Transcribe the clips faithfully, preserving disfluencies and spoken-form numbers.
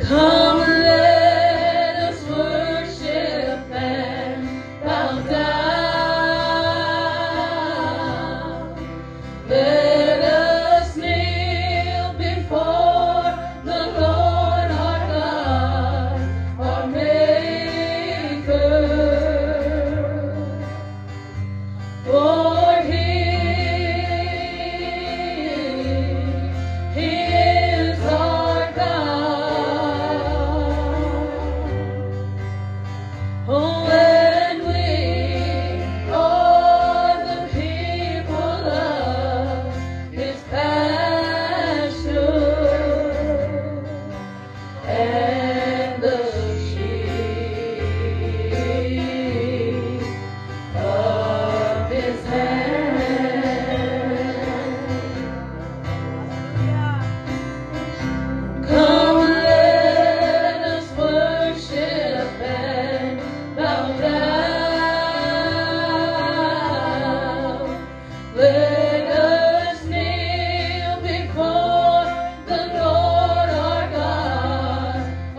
Come, let us worship and bow down. Let us kneel before the Lord our God, our Maker. For He, He is our God. Oh, and we are the people of His pasture and the sheep of His hand. Come, let us worship and bow down. Let us kneel before the Lord our God,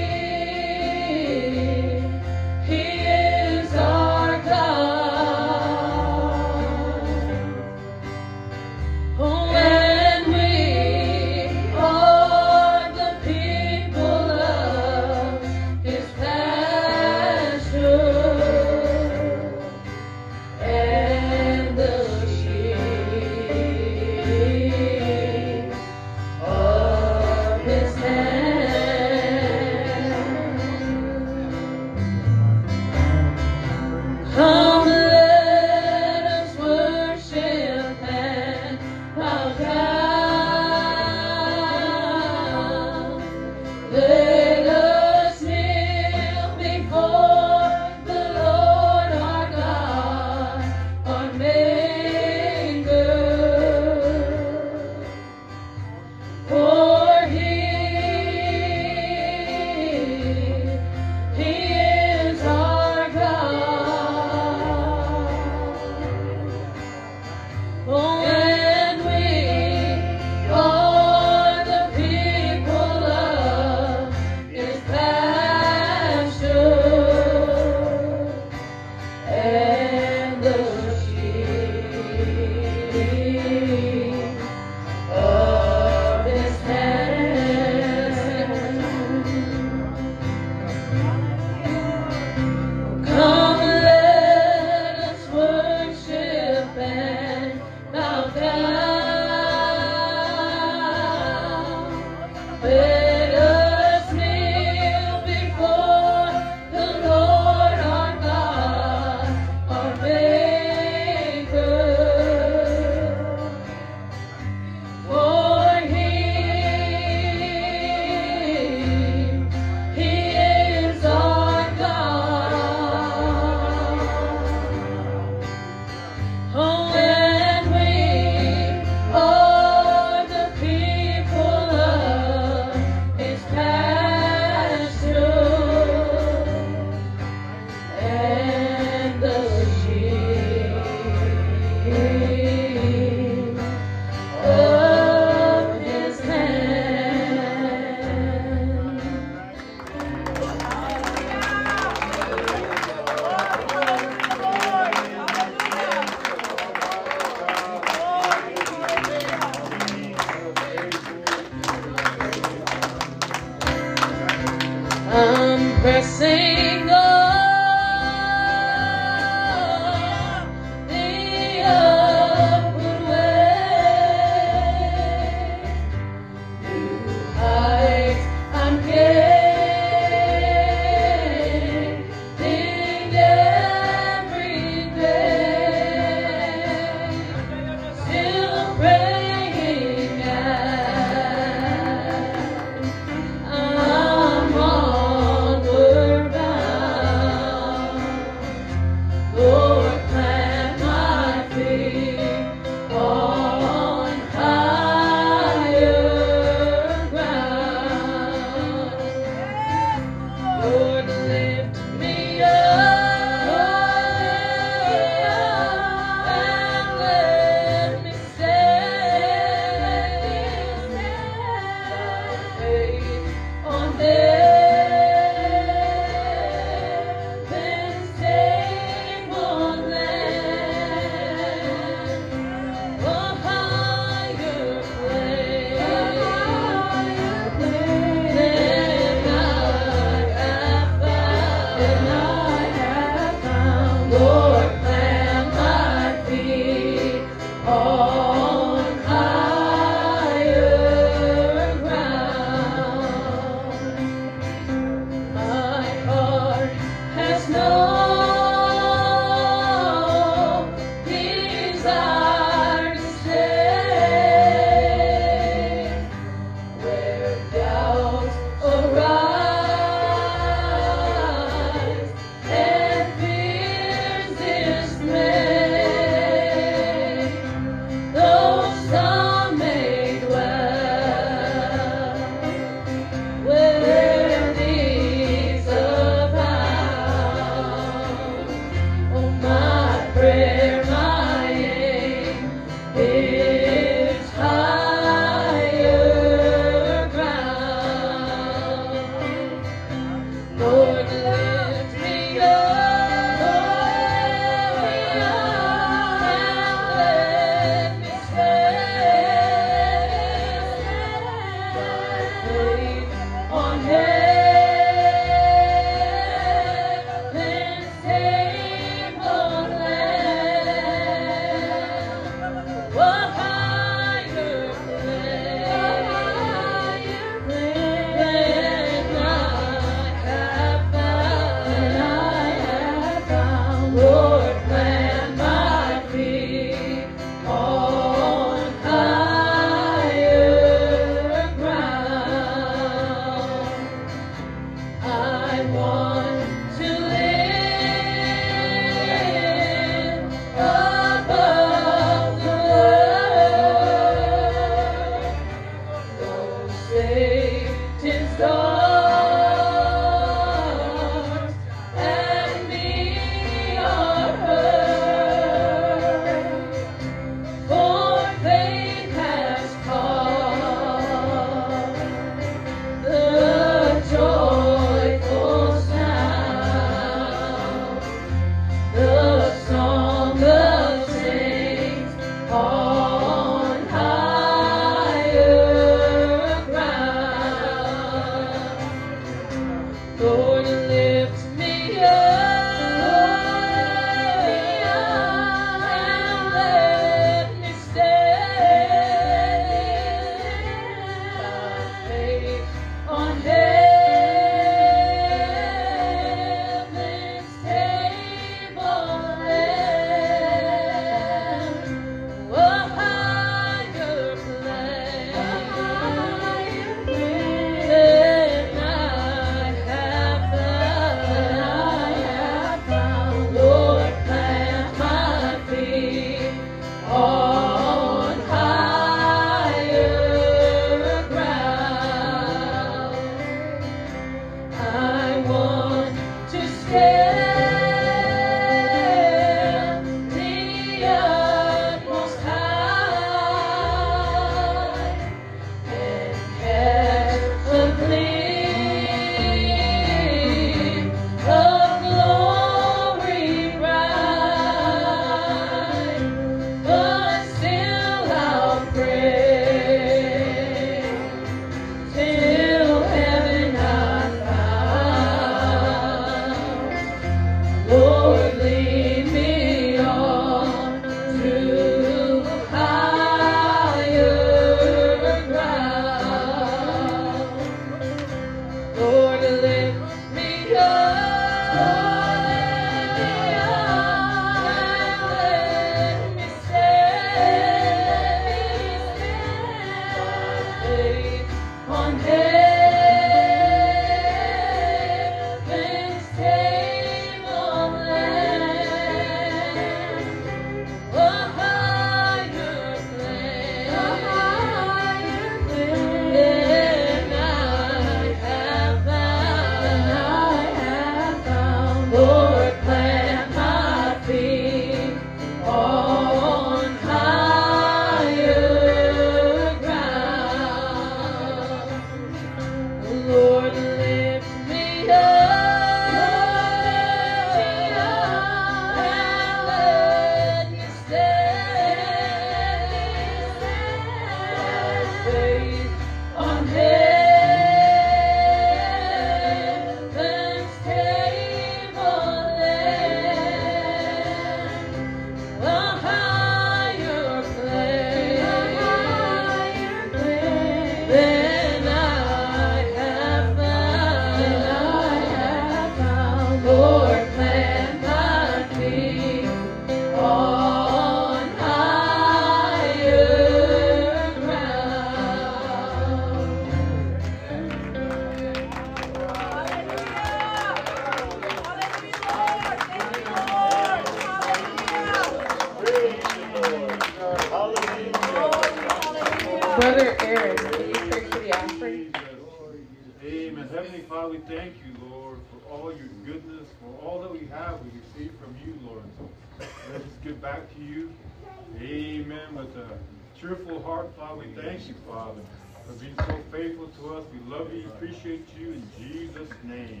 Brother Aaron, will you pray for the offering? Amen. Heavenly Father, we thank you, Lord, for all your goodness, for all that we have we receive from you, Lord. Let us give back to you. Amen. With a cheerful heart, Father, we thank you, Father, for being so faithful to us. We love you, appreciate you in Jesus' name.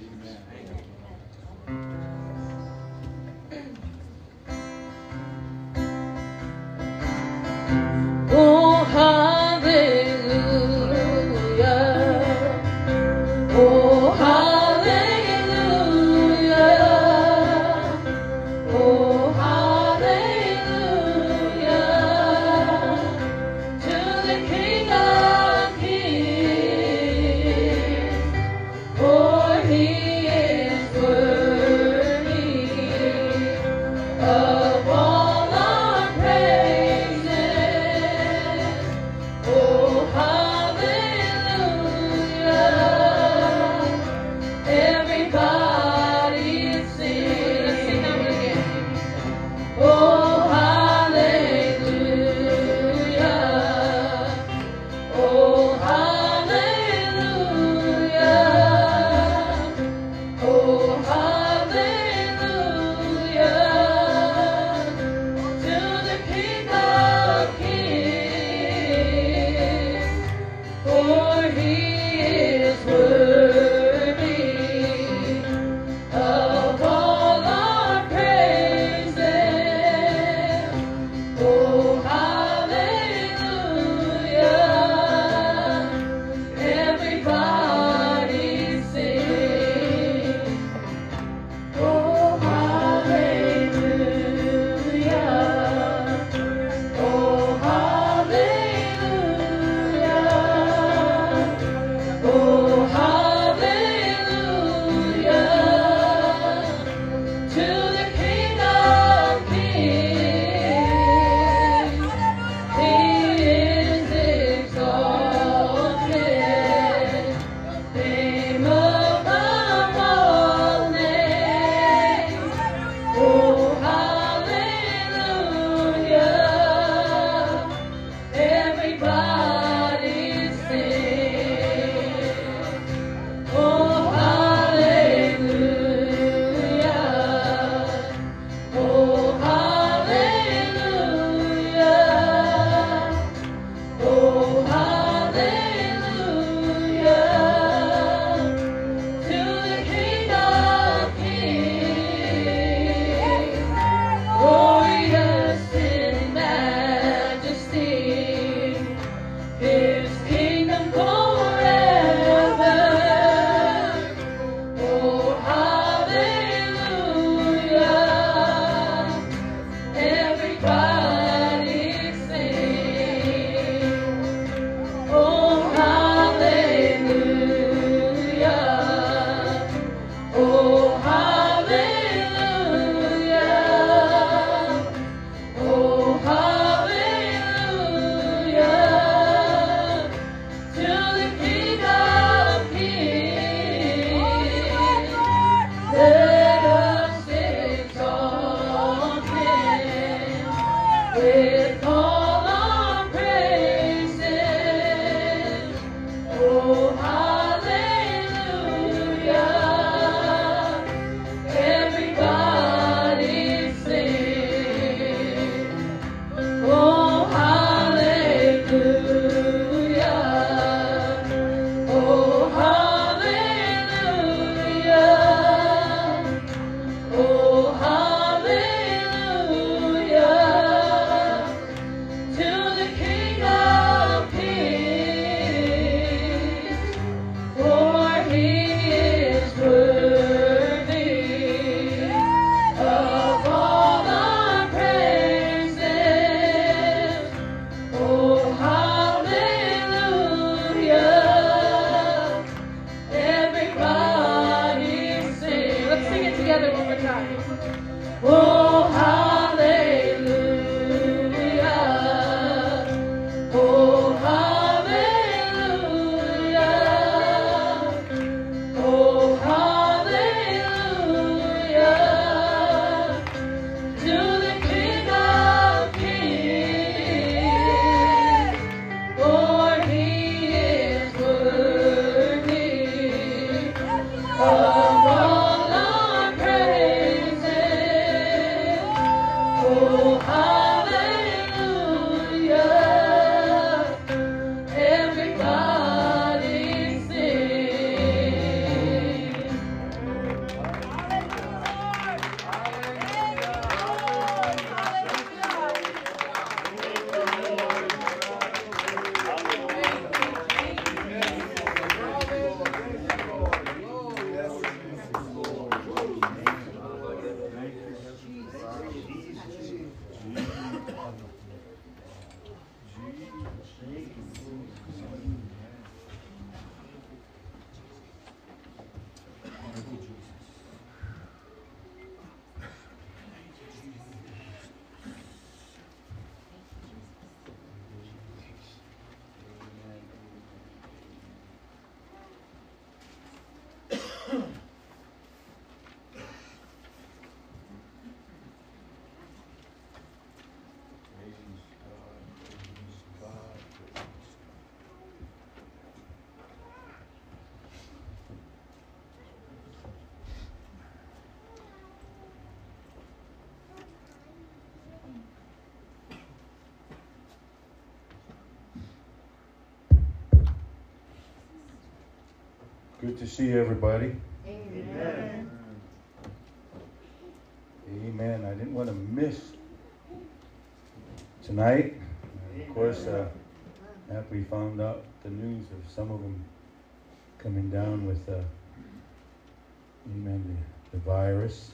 Amen. Oh, hallelujah. Oh, hallelujah. Oh, hallelujah. To the King of Kings. For he is worthy of all our praises. Oh, hallelujah. Everybody sing. Oh, hallelujah. Oh, hallelujah. Oh, hallelujah. To the King of Kings. For he is worthy of all our praises. Oh, hallelujah. Everybody sing. Oh, hallelujah. Oh, hallelujah. Oh, hallelujah. To the King of Kings. He is exalted. Name above all names. Oh, hallelujah. Everybody sing. Oh, hallelujah. Oh, hallelujah. Oh, hallelujah. To the King of Kings. Glorious in majesty. His kingdom forever. Oh, hallelujah. Everybody sing. Oh, hallelujah. Oh, hallelujah. Oh, hallelujah. To the King of Kings. Let us exalt him with all our praises. Oh, hallelujah. Everybody sing. Oh, hallelujah. Oh, hallelujah. Oh, hallelujah. To the King of Kings. For he is worthy of all our praises. Oh, hallelujah. Good to see everybody. Amen. Amen. I didn't want to miss tonight. And of course, uh, after we found out the news of some of them coming down with, uh, amen, the, the virus.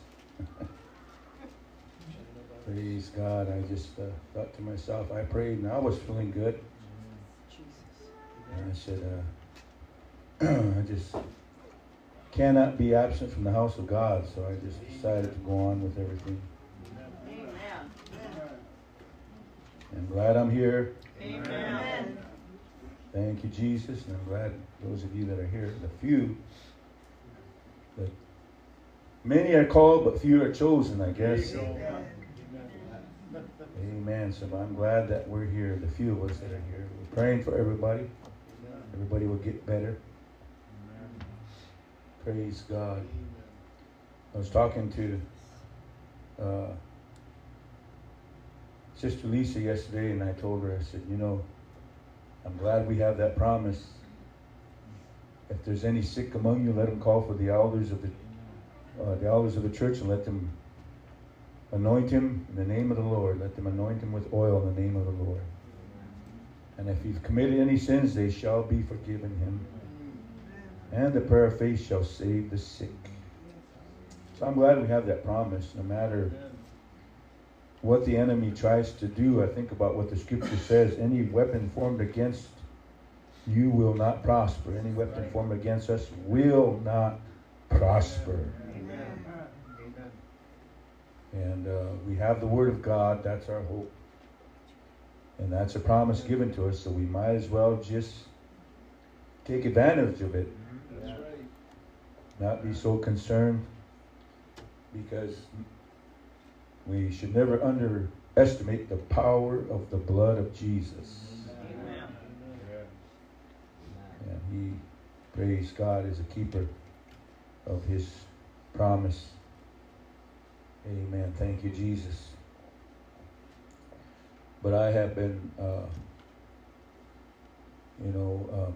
Praise God. I just uh, thought to myself, I prayed and I was feeling good. And I said, uh, I just cannot be absent from the house of God, so I just decided to go on with everything. Amen. I'm glad I'm here. Amen. Thank you, Jesus, and I'm glad those of you that are here, the few, but many are called, but few are chosen, I guess. Amen. Amen. So I'm glad that we're here, the few of us that are here. We're praying for everybody. Everybody will get better. Praise God. I was talking to uh, Sister Lisa yesterday, and I told her, I said, you know, I'm glad we have that promise. If there's any sick among you, let them call for the elders of the uh, the elders of the church and let them anoint him in the name of the Lord. Let them anoint him with oil in the name of the Lord. And if he's committed any sins, they shall be forgiven him. And the prayer of faith shall save the sick. So I'm glad we have that promise. No matter what the enemy tries to do, I think about what the scripture says. Any weapon formed against you will not prosper. Any weapon formed against us will not prosper. Amen. And uh, we have the word of God. That's our hope. And that's a promise given to us, so we might as well just take advantage of it. That's right. Not be so concerned, because we should never underestimate the power of the blood of Jesus. Amen. And he, praise God, is a keeper of his promise. Amen. Thank you, Jesus. But I have been, uh, you know, um,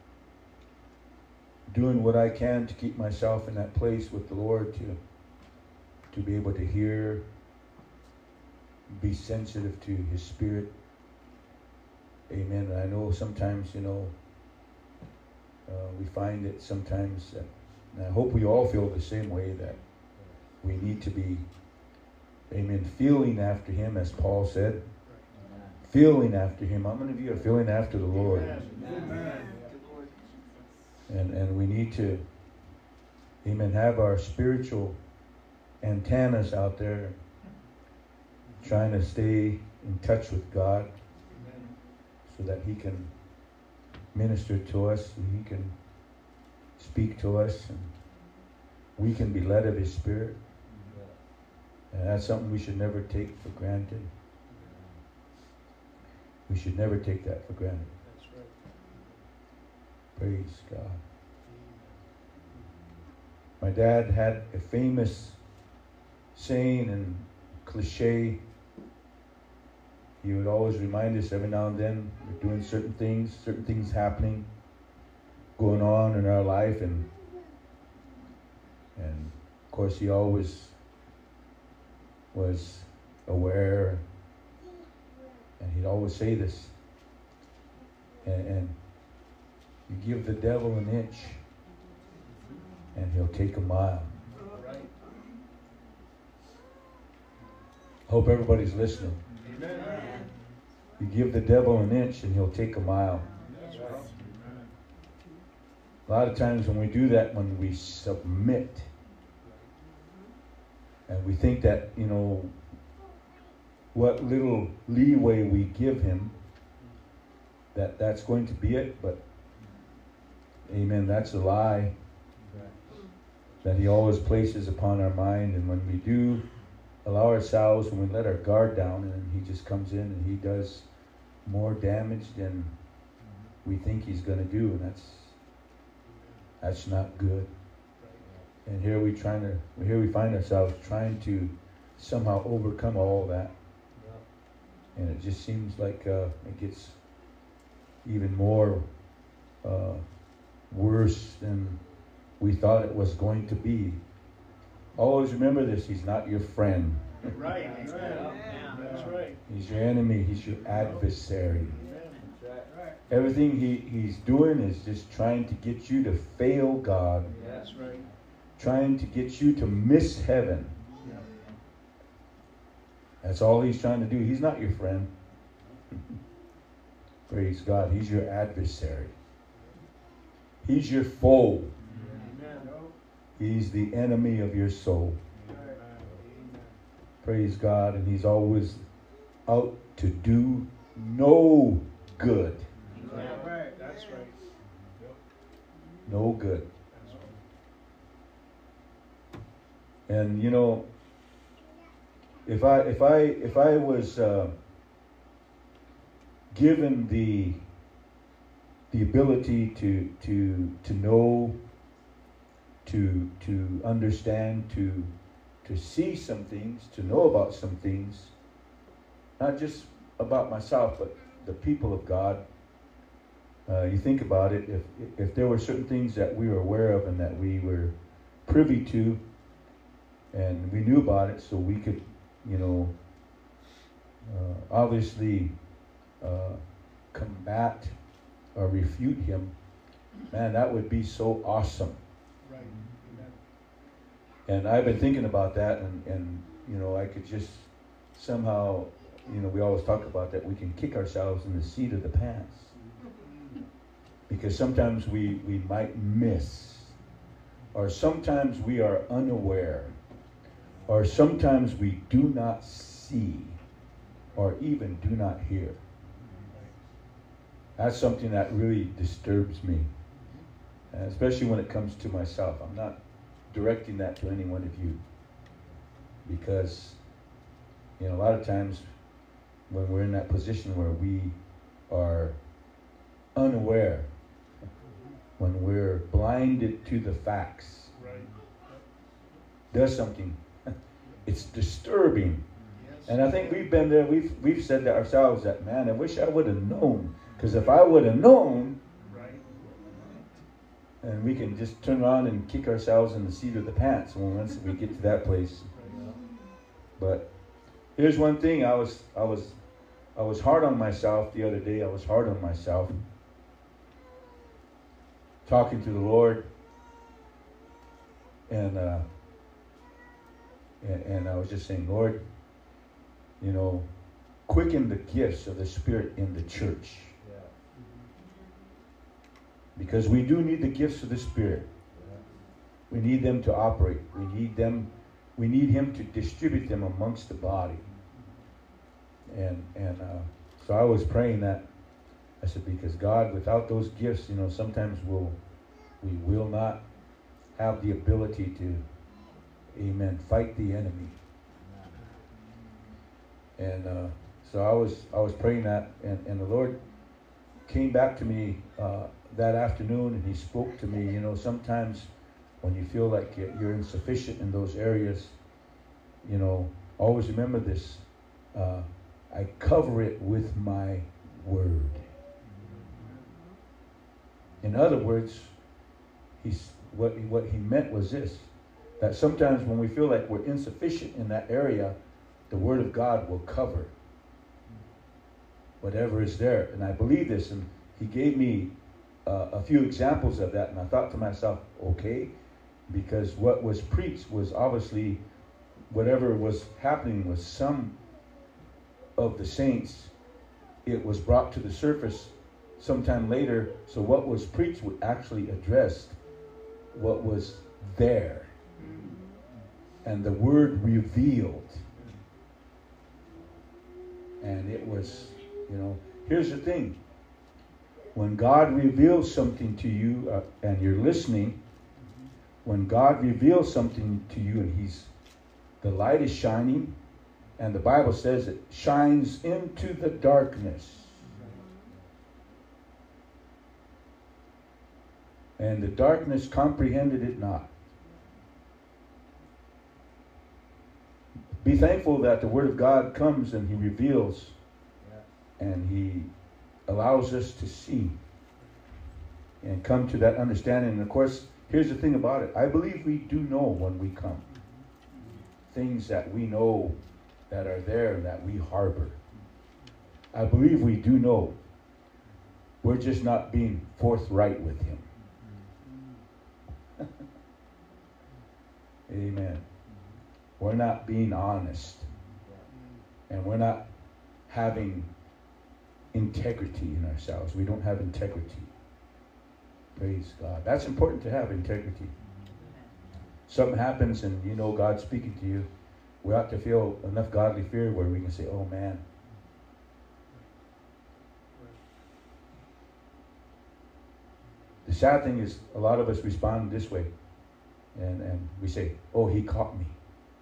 doing what I can to keep myself in that place with the Lord, to to be able to hear, be sensitive to his spirit. Amen. And I know sometimes, you know, uh, we find it sometimes, that, and I hope we all feel the same way, that we need to be, amen, feeling after him, as Paul said. Feeling after him. How many of you are feeling after the Lord? Amen. And and we need to, amen, have our spiritual antennas out there, trying to stay in touch with God, so that he can minister to us, and he can speak to us, and we can be led of his spirit. And that's something we should never take for granted. We should never take that for granted. That's right. Praise God. My dad had a famous saying and cliche. He would always remind us every now and then, we're doing certain things, certain things happening, going on in our life, and and of course he always was aware. And he'd always say this, and, and you give the devil an inch, and he'll take a mile. Right. Hope everybody's listening. Amen. You give the devil an inch, and he'll take a mile. That's right. A lot of times when we do that, when we submit, and we think that, you know, what little leeway we give him, that that's going to be it. But amen, that's a lie that he always places upon our mind. And when we do allow ourselves, when we let our guard down, and he just comes in and he does more damage than we think he's going to do, and that's that's not good. And here we trying to here we find ourselves trying to somehow overcome all that. And it just seems like uh, it gets even more uh, worse than we thought it was going to be. Always remember this, he's not your friend. Right. Amen. That's right. He's your enemy, he's your adversary. Right. Everything he, he's doing is just trying to get you to fail God. That's right. Trying to get you to miss heaven. That's all he's trying to do. He's not your friend. Praise God. He's your adversary. He's your foe. He's the enemy of your soul. Praise God. And he's always out to do no good. Right. That's right. No good. And you know, if I if I if I was uh, given the the ability to to to know, to to understand, to to see some things, to know about some things, not just about myself, but the people of God. Uh, you think about it, if if there were certain things that we were aware of and that we were privy to, and we knew about it, so we could, you know, uh, obviously uh, combat or refute him, man, that would be so awesome. Right. And I've been thinking about that, and, and you know, I could just somehow, you know, we always talk about that, we can kick ourselves in the seat of the pants. Because sometimes we, we might miss, or sometimes we are unaware, or sometimes we do not see, or even do not hear. That's something that really disturbs me, and especially when it comes to myself. I'm not directing that to any one of you, because, you know, a lot of times when we're in that position where we are unaware, when we're blinded to the facts, Right. does something. It's disturbing. Yes. And I think we've been there, we've we've said to ourselves that, man, I wish I would have known. Because if I would have known, Right. and we can just turn around and kick ourselves in the seat of the pants when once we get to that place. But here's one thing, I was I was I was hard on myself the other day. I was hard on myself. Talking to the Lord, and uh, and, and I was just saying, Lord, you know, quicken the gifts of the Spirit in the church. Yeah. Because we do need the gifts of the Spirit. Yeah. We need them to operate. We need them. We need Him to distribute them amongst the body. And and uh, so I was praying that. I said, because God, without those gifts, you know, sometimes we'll we will not have the ability to, amen, fight the enemy. And uh, so I was I was praying that, and, and the Lord came back to me uh, that afternoon, and He spoke to me. You know, sometimes when you feel like you're insufficient in those areas, you know, always remember this. Uh, I cover it with my word. In other words, he's what what he meant was this, that sometimes when we feel like we're insufficient in that area, the Word of God will cover whatever is there. And I believe this, and he gave me uh, a few examples of that, and I thought to myself, okay, because what was preached was obviously whatever was happening with some of the saints, it was brought to the surface sometime later, so what was preached would actually address what was there. And the word revealed. And it was, you know, here's the thing. When God reveals something to you uh, and you're listening, when God reveals something to you and he's, the light is shining, and the Bible says it shines into the darkness. And the darkness comprehended it not. Be thankful that the Word of God comes and He reveals, yeah, and He allows us to see and come to that understanding. And of course, here's the thing about it. I believe we do know when we come. Things that we know that are there and that we harbor. I believe we do know. We're just not being forthright with him. Amen. We're not being honest. And we're not having integrity in ourselves. We don't have integrity. Praise God. That's important to have integrity. Something happens and you know God's speaking to you. We ought to feel enough godly fear where we can say, oh man. The sad thing is a lot of us respond this way. And, and we say, oh, he caught me.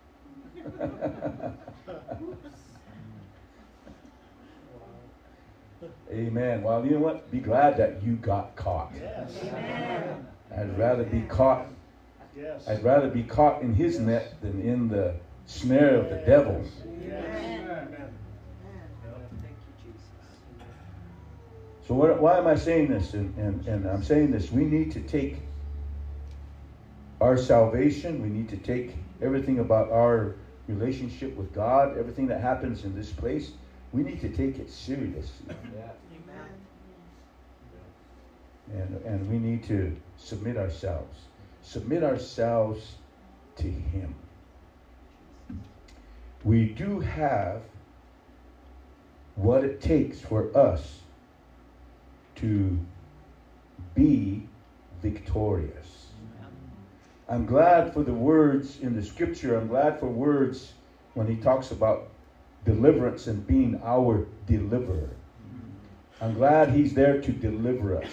Amen. Well, you know what? Be glad that you got caught. Yes. Amen. I'd rather be caught. Yes. I'd rather be caught in his net than in the snare of the devil. Yes. Amen. Thank you, Jesus. So what, why am I saying this? And, and, and I'm saying this. We need to take our salvation. We need to take everything about our relationship with God, everything that happens in this place. We need to take it seriously. Amen. And, and we need to submit ourselves. Submit ourselves to him. We do have what it takes for us to be victorious. I'm glad for the words in the scripture. I'm glad for words when he talks about deliverance and being our deliverer. I'm glad he's there to deliver us.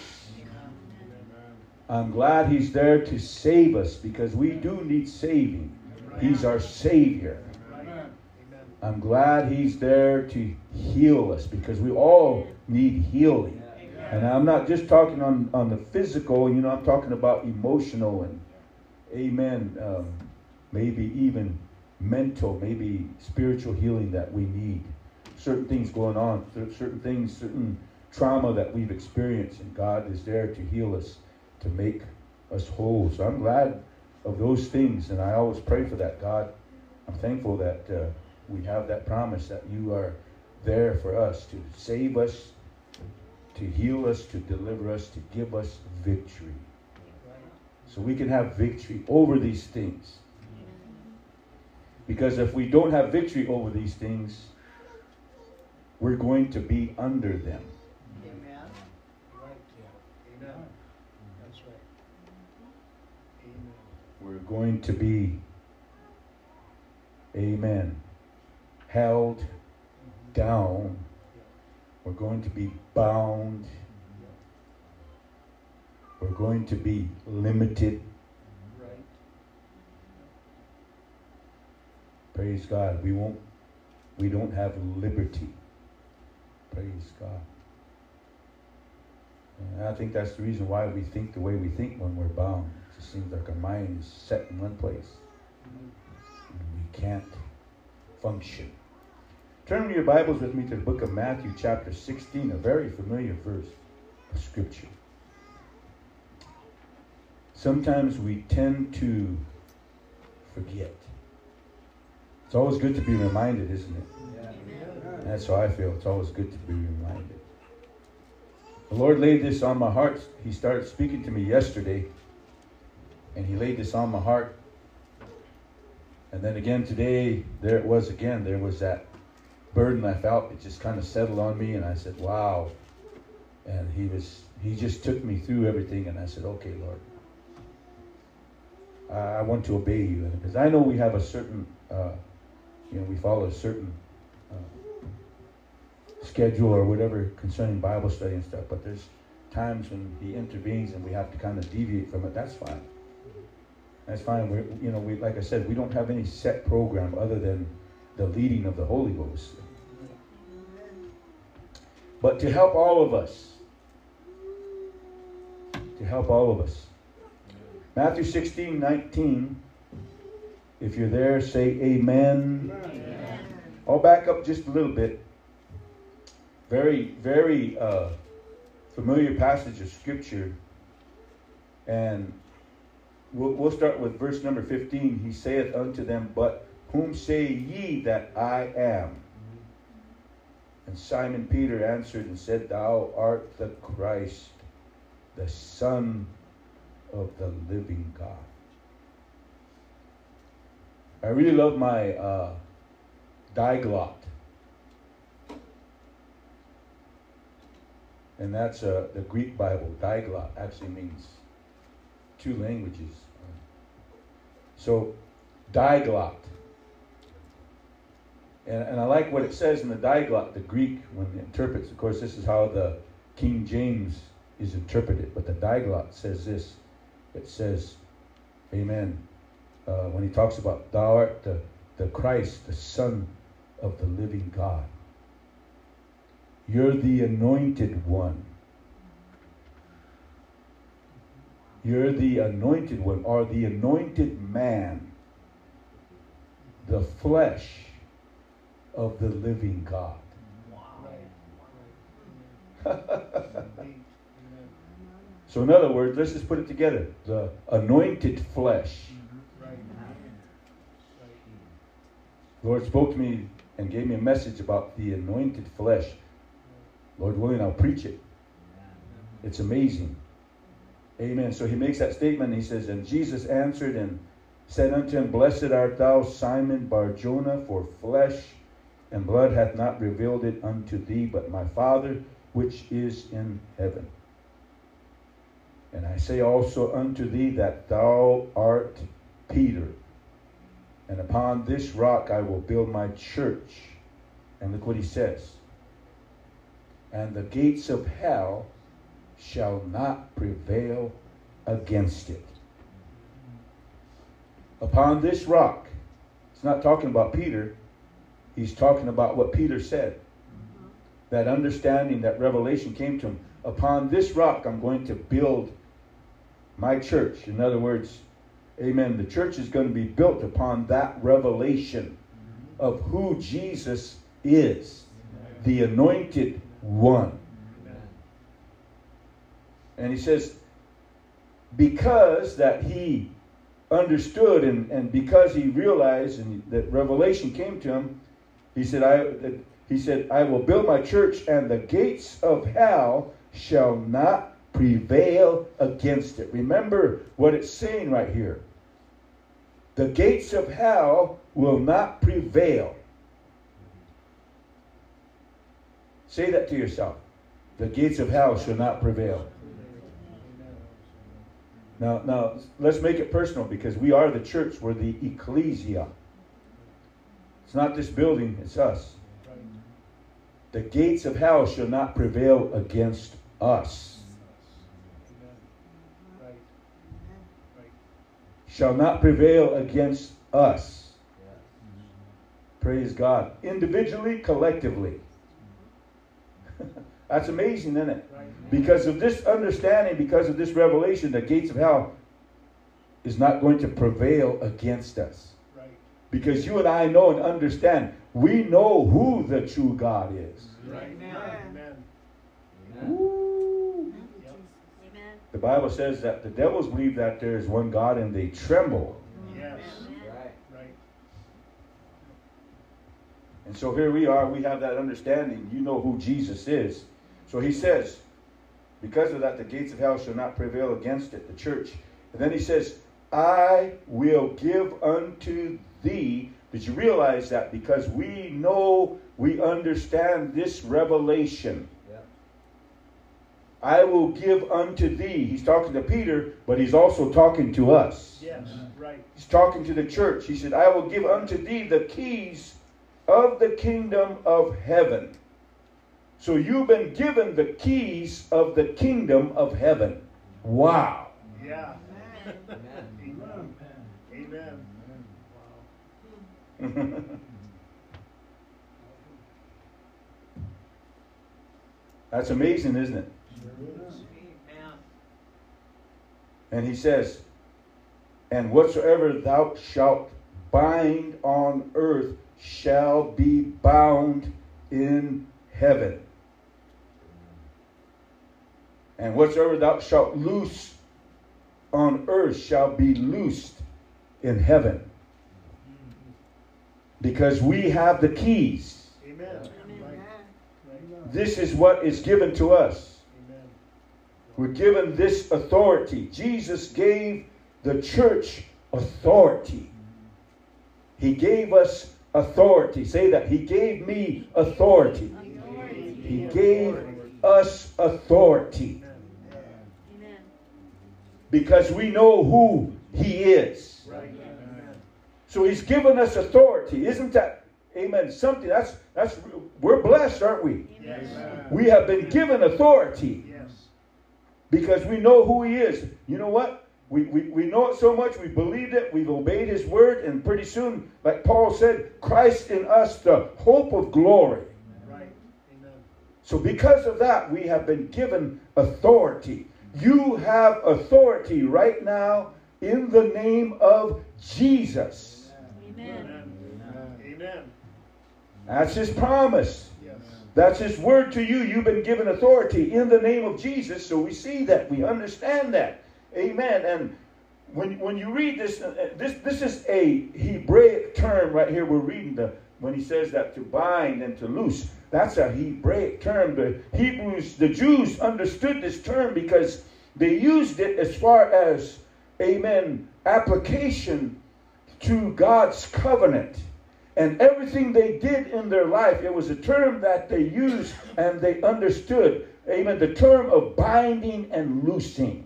I'm glad he's there to save us because we do need saving. He's our Savior. I'm glad he's there to heal us because we all need healing. And I'm not just talking on, on the physical, you know, I'm talking about emotional and, amen, um, maybe even mental, maybe spiritual healing that we need. Certain things going on, certain things, certain trauma that we've experienced, and God is there to heal us, to make us whole. So I'm glad of those things, and I always pray for that, God. I'm thankful that uh, we have that promise that you are there for us to save us, to heal us, to deliver us, to give us victory. So we can have victory over these things. Because if we don't have victory over these things, we're going to be under them. Amen. Right. Yeah. Amen. That's right. Amen. We're going to be, amen, held down. We're going to be bound. We're going to be limited. Right. Praise God. We won't, we don't have liberty. Praise God. And I think that's the reason why we think the way we think when we're bound. It just seems like our mind is set in one place. And we can't function. Turn your Bibles with me to the book of Matthew chapter sixteen, a very familiar verse of Scripture. Sometimes we tend to forget. It's always good to be reminded, isn't it? Yeah. That's how I feel. It's always good to be reminded. The Lord laid this on my heart. He started speaking to me yesterday, and he laid this on my heart. And then again today, there it was again. There was that burden I felt. It just kind of settled on me, and I said, wow. And he was, he just took me through everything, and I said, okay, Lord. I want to obey you. Because I know we have a certain, uh, you know, we follow a certain uh, schedule or whatever concerning Bible study and stuff. But there's times when he intervenes and we have to kind of deviate from it. That's fine. That's fine. We're, you know, we like I said, we don't have any set program other than the leading of the Holy Ghost. But to help all of us, to help all of us, Matthew sixteen, nineteen. If you're there, say amen. Amen. I'll back up just a little bit. Very, very uh, familiar passage of Scripture. And we'll, we'll start with verse number fifteen. He saith unto them, But whom say ye that I am? And Simon Peter answered and said, Thou art the Christ, the Son of the living God. I really love my uh, diglot. And that's uh, the Greek Bible. Diglot actually means two languages. So, diglot. And, and I like what it says in the diglot, the Greek, when it interprets. Of course, this is how the King James is interpreted. But the diglot says this. It says, Amen. Uh, when he talks about, Thou art the, the Christ, the Son of the living God. You're the anointed one. You're the anointed one, or the anointed man, the flesh of the living God. So in other words, let's just put it together. The anointed flesh. Lord spoke to me and gave me a message about the anointed flesh. Lord willing, I'll preach it. It's amazing. Amen. So he makes that statement. He says, And Jesus answered and said unto him, Blessed art thou, Simon Bar-Jonah, for flesh and blood hath not revealed it unto thee, but my Father which is in heaven. And I say also unto thee that thou art Peter, and upon this rock I will build my church. And look what he says. And the gates of hell shall not prevail against it. Upon this rock. It's not talking about Peter. He's talking about what Peter said. That understanding, that revelation came to him. Upon this rock I'm going to build my church. In other words, amen, the church is going to be built upon that revelation of who Jesus is. The anointed one. And he says, because that he understood and, and because he realized and that revelation came to him, he said, I that, he said, I will build my church, and the gates of hell shall not prevail against it. Remember what it's saying right here. The gates of hell will not prevail. Say that to yourself. The gates of hell shall not prevail. Now, now let's make it personal, because we are the church. We're the ecclesia. It's not this building, it's us. The gates of hell shall not prevail against us. Shall not prevail against us. Praise God. Individually, collectively. That's amazing, isn't it? Because of this understanding, because of this revelation, the gates of hell is not going to prevail against us. Right. Because you and I know and understand, we know who the true God is. Right. Amen. Amen. Ooh. Amen. The Bible says that the devils believe that there is one God and they tremble. Yes. Right. Right. And so here we are, we have that understanding. You know who Jesus is. So he says, because of that, the gates of hell shall not prevail against it, the church. And then he says, I will give unto thee. Did you realize that? Because we know, we understand this revelation. Yeah. I will give unto thee. He's talking to Peter, but he's also talking to us. Yes, right. He's talking to the church. He said, I will give unto thee the keys of the kingdom of heaven. So you've been given the keys of the kingdom of heaven. Wow. Yeah. Amen. Amen. Amen. That's amazing, isn't it? Amen. And he says, and whatsoever thou shalt bind on earth shall be bound in heaven. And whatsoever thou shalt loose on earth shall be loosed in heaven. Because we have the keys. Amen. This is what is given to us. Amen. We're given this authority. Jesus gave the church authority. He gave us authority. Say that. He gave me authority. Authority. He gave us authority. Amen. Because we know who He is. Right. Amen. So He's given us authority. Isn't that, amen, something? That's, that's, we're blessed, aren't we? Yes. We have been given authority Yes. because we know who He is. You know what? We, we, we know it so much, we believed it, we've obeyed His word, and pretty soon, like Paul said, Christ in us, the hope of glory. Right. Amen. So because of that, we have been given authority. You have authority right now in the name of Jesus. Amen. Amen. Amen. That's His promise. Yes. That's His word to you. You've been given authority in the name of Jesus. So we see that. We understand that. Amen. And when, when you read this, uh, this, this is a Hebraic term right here. We're reading the when he says that to bind and to loose. That's a Hebraic term. The Hebrews, the Jews understood this term because they used it as far as, amen, application to God's covenant. And everything they did in their life, it was a term that they used and they understood. Amen. The term of binding and loosing.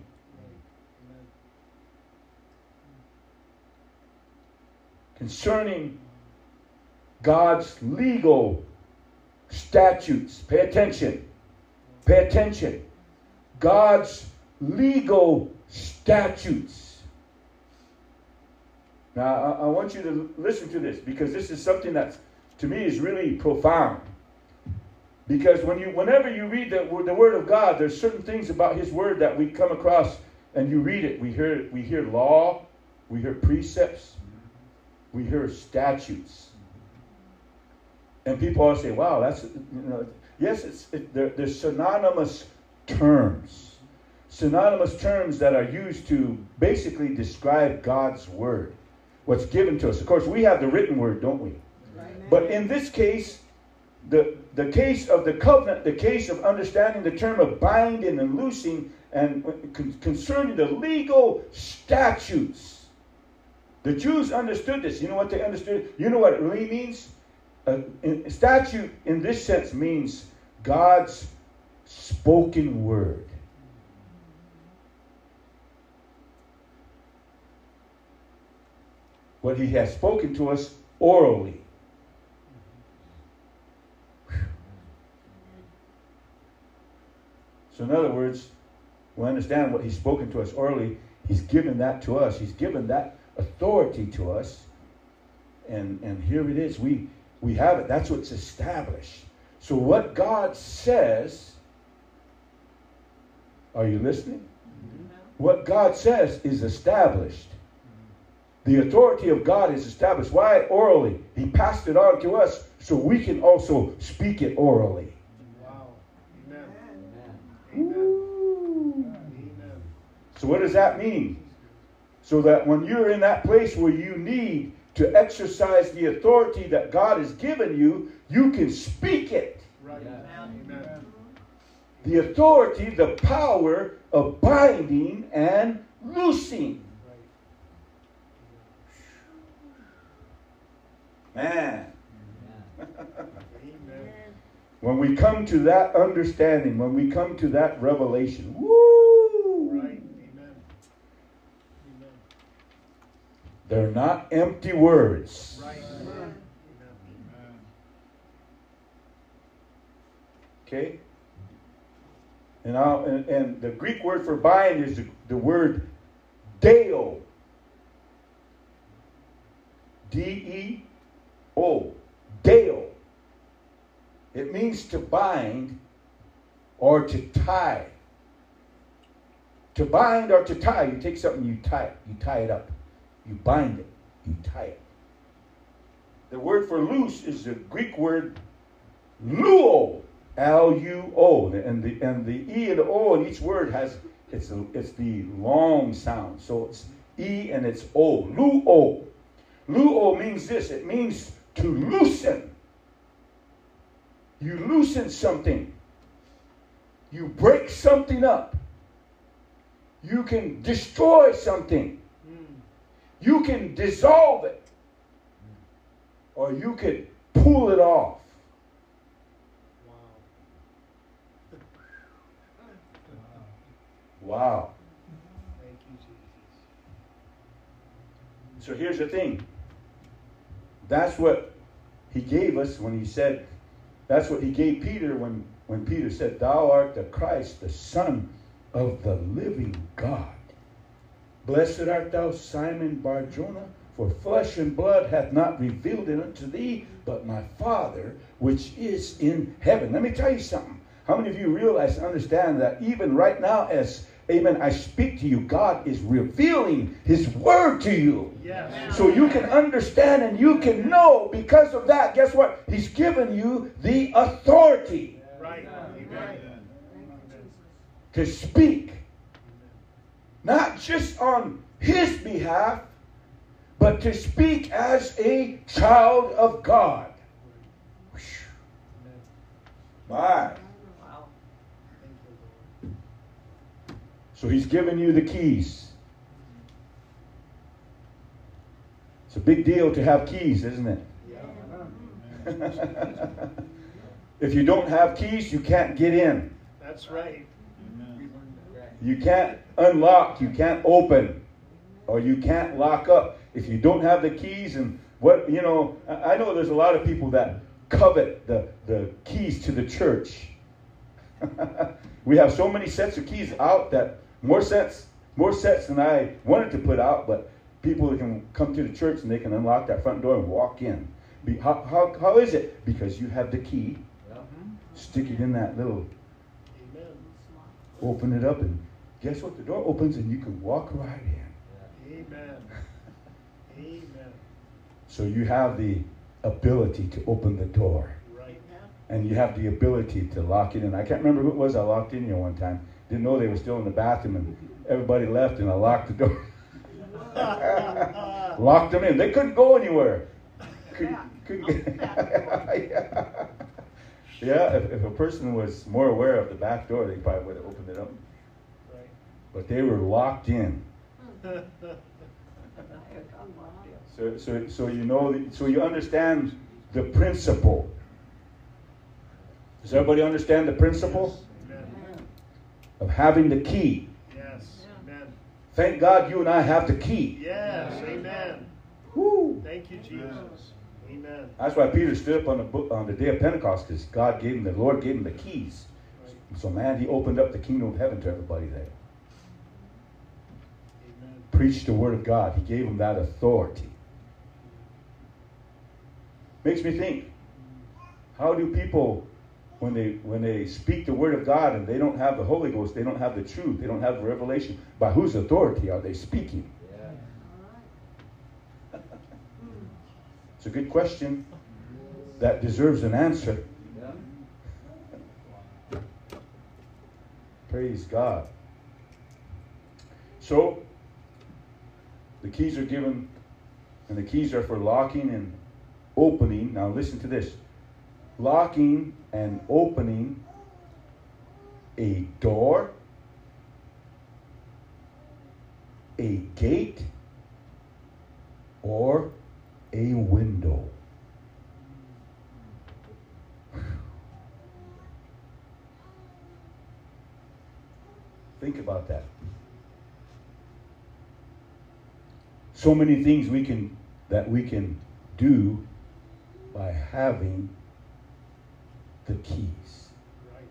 Concerning God's legal statutes. Pay attention. Pay attention. God's legal statutes. Now, I, I want you to listen to this because this is something that, to me, is really profound. Because when you, whenever you read the, the Word of God, there's certain things about His Word that we come across and you read it. We hear, we hear law, we hear precepts, we hear statutes. And people always say, wow, that's, you know, yes, it's, it, they're, they're synonymous terms. Synonymous terms that are used to basically describe God's Word. What's given to us. Of course, we have the written Word, don't we? Right. But in this case, the, the case of the covenant, the case of understanding the term of binding and loosing, and con- concerning the legal statutes. The Jews understood this. You know what they understood? You know what it really means? Uh, in, statute in this sense means God's spoken word. What He has spoken to us orally. So in other words, we understand what He's spoken to us orally. He's given that to us. He's given that authority to us. And, and here it is. We, we have it. That's what's established. So what God says, are you listening? What God says is established. The authority of God is established. Why orally? He passed it on to us so we can also speak it orally. Wow. Amen. Amen. Amen. Amen. So what does that mean? So that when you're in that place where you need to exercise the authority that God has given you, you can speak it. Right. Yeah. Amen. The authority, the power of binding and loosing. Man. Amen. When we come to that understanding, when we come to that revelation, woo! Right. Amen. Amen. They're not empty words. Right. Amen. Okay? And, I'll, and, and the Greek word for bind is the, the word deo. D E O. Deo. It means to bind or to tie. To bind or to tie. You take something, you tie it. You tie it up. You bind it. You tie it. The word for loose is the Greek word luo. L U O. And the, and the E and the O in each word has It's a, it's the long sound. So it's E and it's O. Luo. Luo means this. It means to loosen. You loosen something. You break something up. You can destroy something. You can dissolve it. Or you can pull it off. Wow. Thank you, Jesus. So here's the thing. That's what he gave us when he said, that's what he gave Peter when, when Peter said, thou art the Christ, the Son of the living God. Blessed art thou, Simon Bar-Jonah, for flesh and blood hath not revealed it unto thee, but my Father which is in heaven. Let me tell you something. How many of you realize and understand that even right now as, amen, I speak to you, God is revealing his word to you. Yes. So you can understand and you can know because of that. Guess what? He's given you the authority Right. Amen. to speak. Not just on his behalf, but to speak as a child of God. My. Wow. Thank you, Lord. So he's given you the keys. It's a big deal to have keys, isn't it? If you don't have keys, you can't get in. That's right. You can't unlock, you can't open, or you can't lock up. If you don't have the keys, and what, you know, I I know there's a lot of people that covet the, the keys to the church. We have so many sets of keys out that more sets, more sets than I wanted to put out, but people can come to the church and they can unlock that front door and walk in. Be, how, how, how is it? Because you have the key. Stick it in that little, Amen. open it up, and guess what? The door opens and you can walk right in. Amen. Amen. So you have the ability to open the door. Right. And you have the ability to lock it in. I can't remember who it was I locked in here one time. Didn't know they were still in the bathroom, and everybody left, and I locked the door. Locked them in. They couldn't go anywhere. Couldn't, couldn't get, yeah. Yeah, if, if a person was more aware of the back door, they probably would have opened it up. Right. But they were locked in. So, so, so you know, so you understand the principle. Does everybody understand the principle Amen. of having the key? Yes. Amen. Thank God you and I have the key. Yes. Amen. Woo! Thank you, Jesus. Amen. That's why Peter stood up on the book, on the day of Pentecost, because God gave him, the Lord gave him the keys. So man, he opened up the kingdom of heaven to everybody there. Amen. Preached the word of God. He gave him that authority. Makes me think, how do people, when they when they speak the word of God and they don't have the Holy Ghost, they don't have the truth, they don't have the revelation, by whose authority are they speaking? It's a good question that deserves an answer. Praise God. So, the keys are given, and the keys are for locking and opening. Now listen to this. Locking and opening a door, a gate, or a window. Think about that. So many things we can that we can do by having the keys. Right.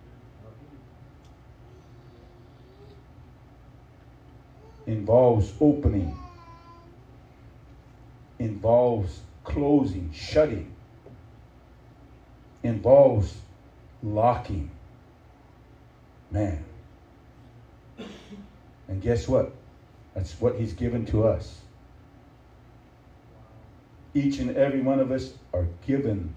Involves opening, involves closing, shutting, involves locking. Man. And guess what? That's what he's given to us. Each and every one of us are given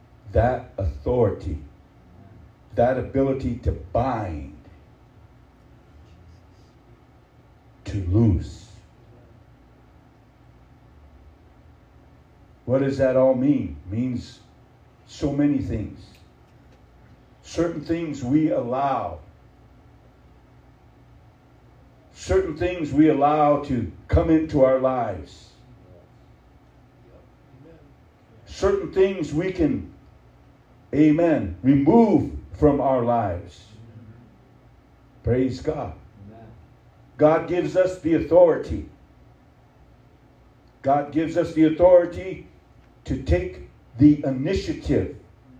that authority, that ability to bind to lose. What does that all mean? It means so many things. Certain things we allow. Certain things we allow to come into our lives. Certain things we can, amen, remove from our lives. Praise God. God gives us the authority. God gives us the authority to take the initiative.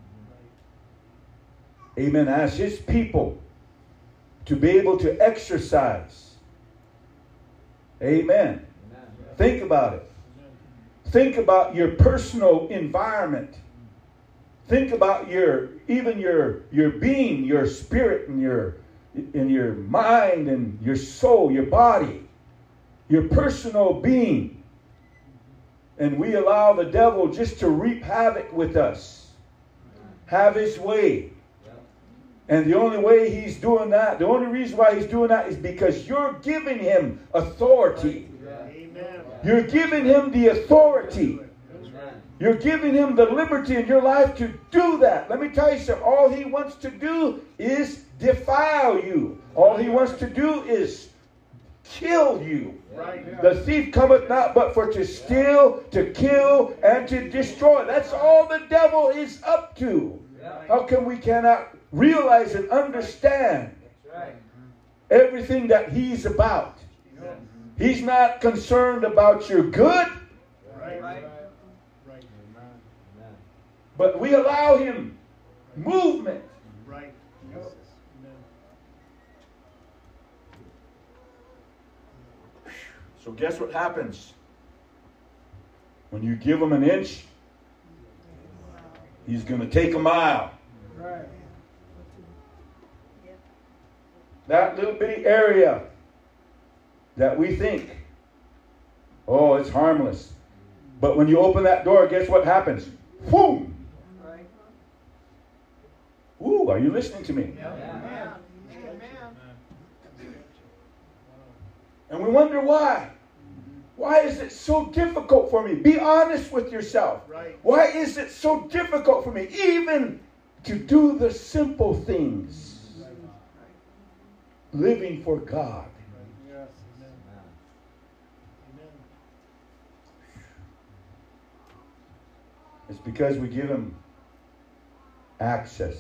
Amen. As His people, to be able to exercise. Amen. Amen. Think about it. Think about your personal environment. Think about your, even your, your being, your spirit, and your, in your mind, and your soul, your body, your personal being. And we allow the devil just to reap havoc with us. Have his way. And the only way he's doing that, the only reason why he's doing that is because you're giving him authority. Amen. You're giving him the authority. You're giving him the liberty in your life to do that. Let me tell you something. All he wants to do is defile you. All he wants to do is kill you. Right. The thief cometh not but for to steal, to kill, and to destroy. That's all the devil is up to. How come we cannot realize and understand everything that he's about? He's not concerned about your good, Right. Right. but we allow him movement. Right. So guess what happens? When you give him an inch, he's going to take a mile. Right. That little bitty area that we think, oh, it's harmless. But when you open that door, guess what happens? Boom! Right. Ooh, are you listening to me? Amen. And we wonder why. Why is it so difficult for me? Be honest with yourself. Right. Why is it so difficult for me even to do the simple things? Living for God. Yes. Amen. Amen. It's because we give him access.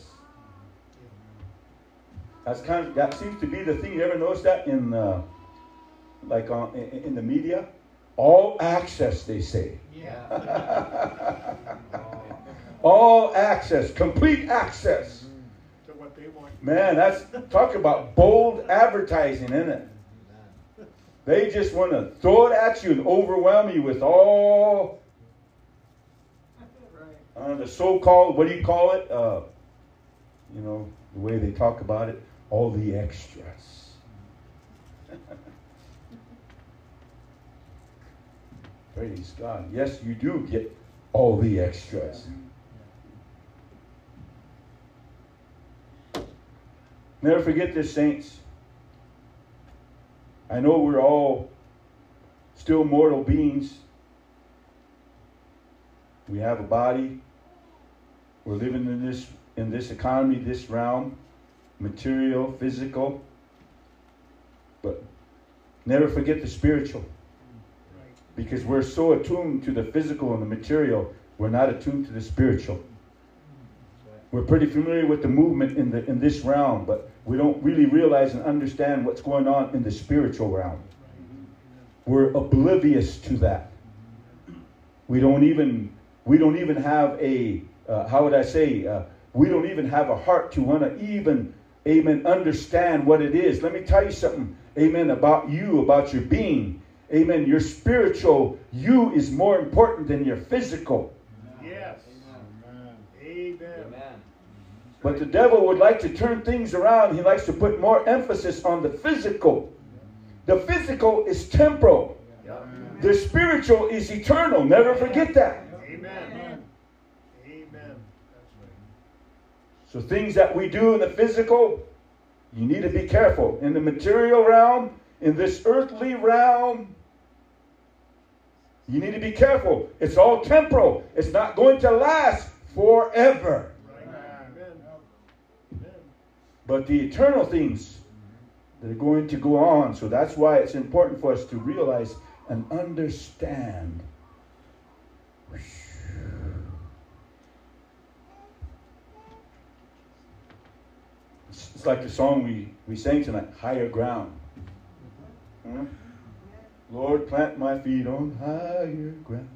That's kind of, that seems to be the thing. You ever notice that in uh, like on, in, in the media? All access, they say. Yeah. All access, complete access. To what they want. Man, that's talk about bold advertising, isn't it? They just want to throw it at you and overwhelm you with all uh, the so-called, what do you call it? Uh, you know, the way they talk about it, all the extras. Praise God. Yes, you do get all the extras. Never forget this, saints. I know we're all still mortal beings. We have a body. We're living in this in this economy, this realm, material, physical. But never forget the spiritual. Because we're so attuned to the physical and the material, we're not attuned to the spiritual. We're pretty familiar with the movement in the in this realm, but we don't really realize and understand what's going on in the spiritual realm. We're oblivious to that. We don't even we don't even have a uh, how would I say uh, we don't even have a heart to want to even, amen, understand what it is. Let me tell you something, amen, about you, about your being. Amen. Your spiritual you is more important than your physical. Yes. Amen. Amen. But the devil would like to turn things around. He likes to put more emphasis on the physical. The physical is temporal. The spiritual is eternal. Never forget that. Amen. Amen. So things that we do in the physical, you need to be careful. In the material realm, in this earthly realm, you need to be careful. It's all temporal. It's not going to last forever. But the eternal things that are going to go on. So that's why it's important for us to realize and understand. It's like the song we, we sang tonight, Higher Ground. Huh? Lord, plant my feet on higher ground.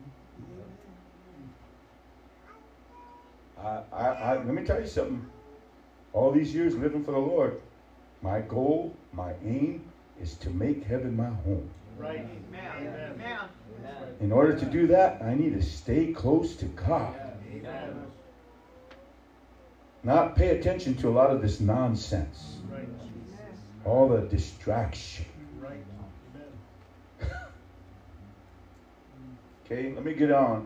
I, I, I, let me tell you something. All these years living for the Lord, my goal, my aim is to make heaven my home. Right. Amen. Amen. In order to do that, I need to stay close to God. Amen. Not pay attention to a lot of this nonsense. Right. All the distraction. Right. Okay, let me get on.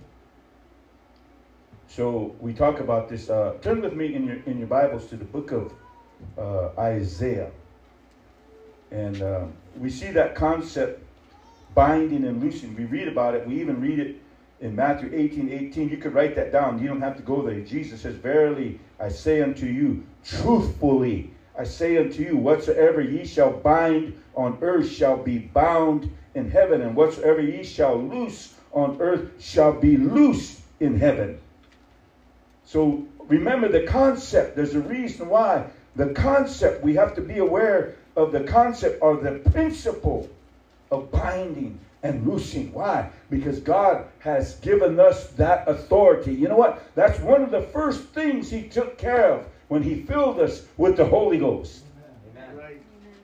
So we talk about this. Uh, turn with me in your in your Bibles to the book of uh, Isaiah, and uh, we see that concept, binding and loosing. We read about it. We even read it in Matthew eighteen eighteen. You could write that down. You don't have to go there. Jesus says, "Verily I say unto you, truthfully I say unto you, whatsoever ye shall bind on earth shall be bound in heaven, and whatsoever ye shall loose on earth shall be loosed in heaven." So remember the concept. There's a reason why. The concept, we have to be aware of the concept or the principle of binding and loosing. Why? Because God has given us that authority. You know what? That's one of the first things he took care of when he filled us with the Holy Ghost. Amen. Right.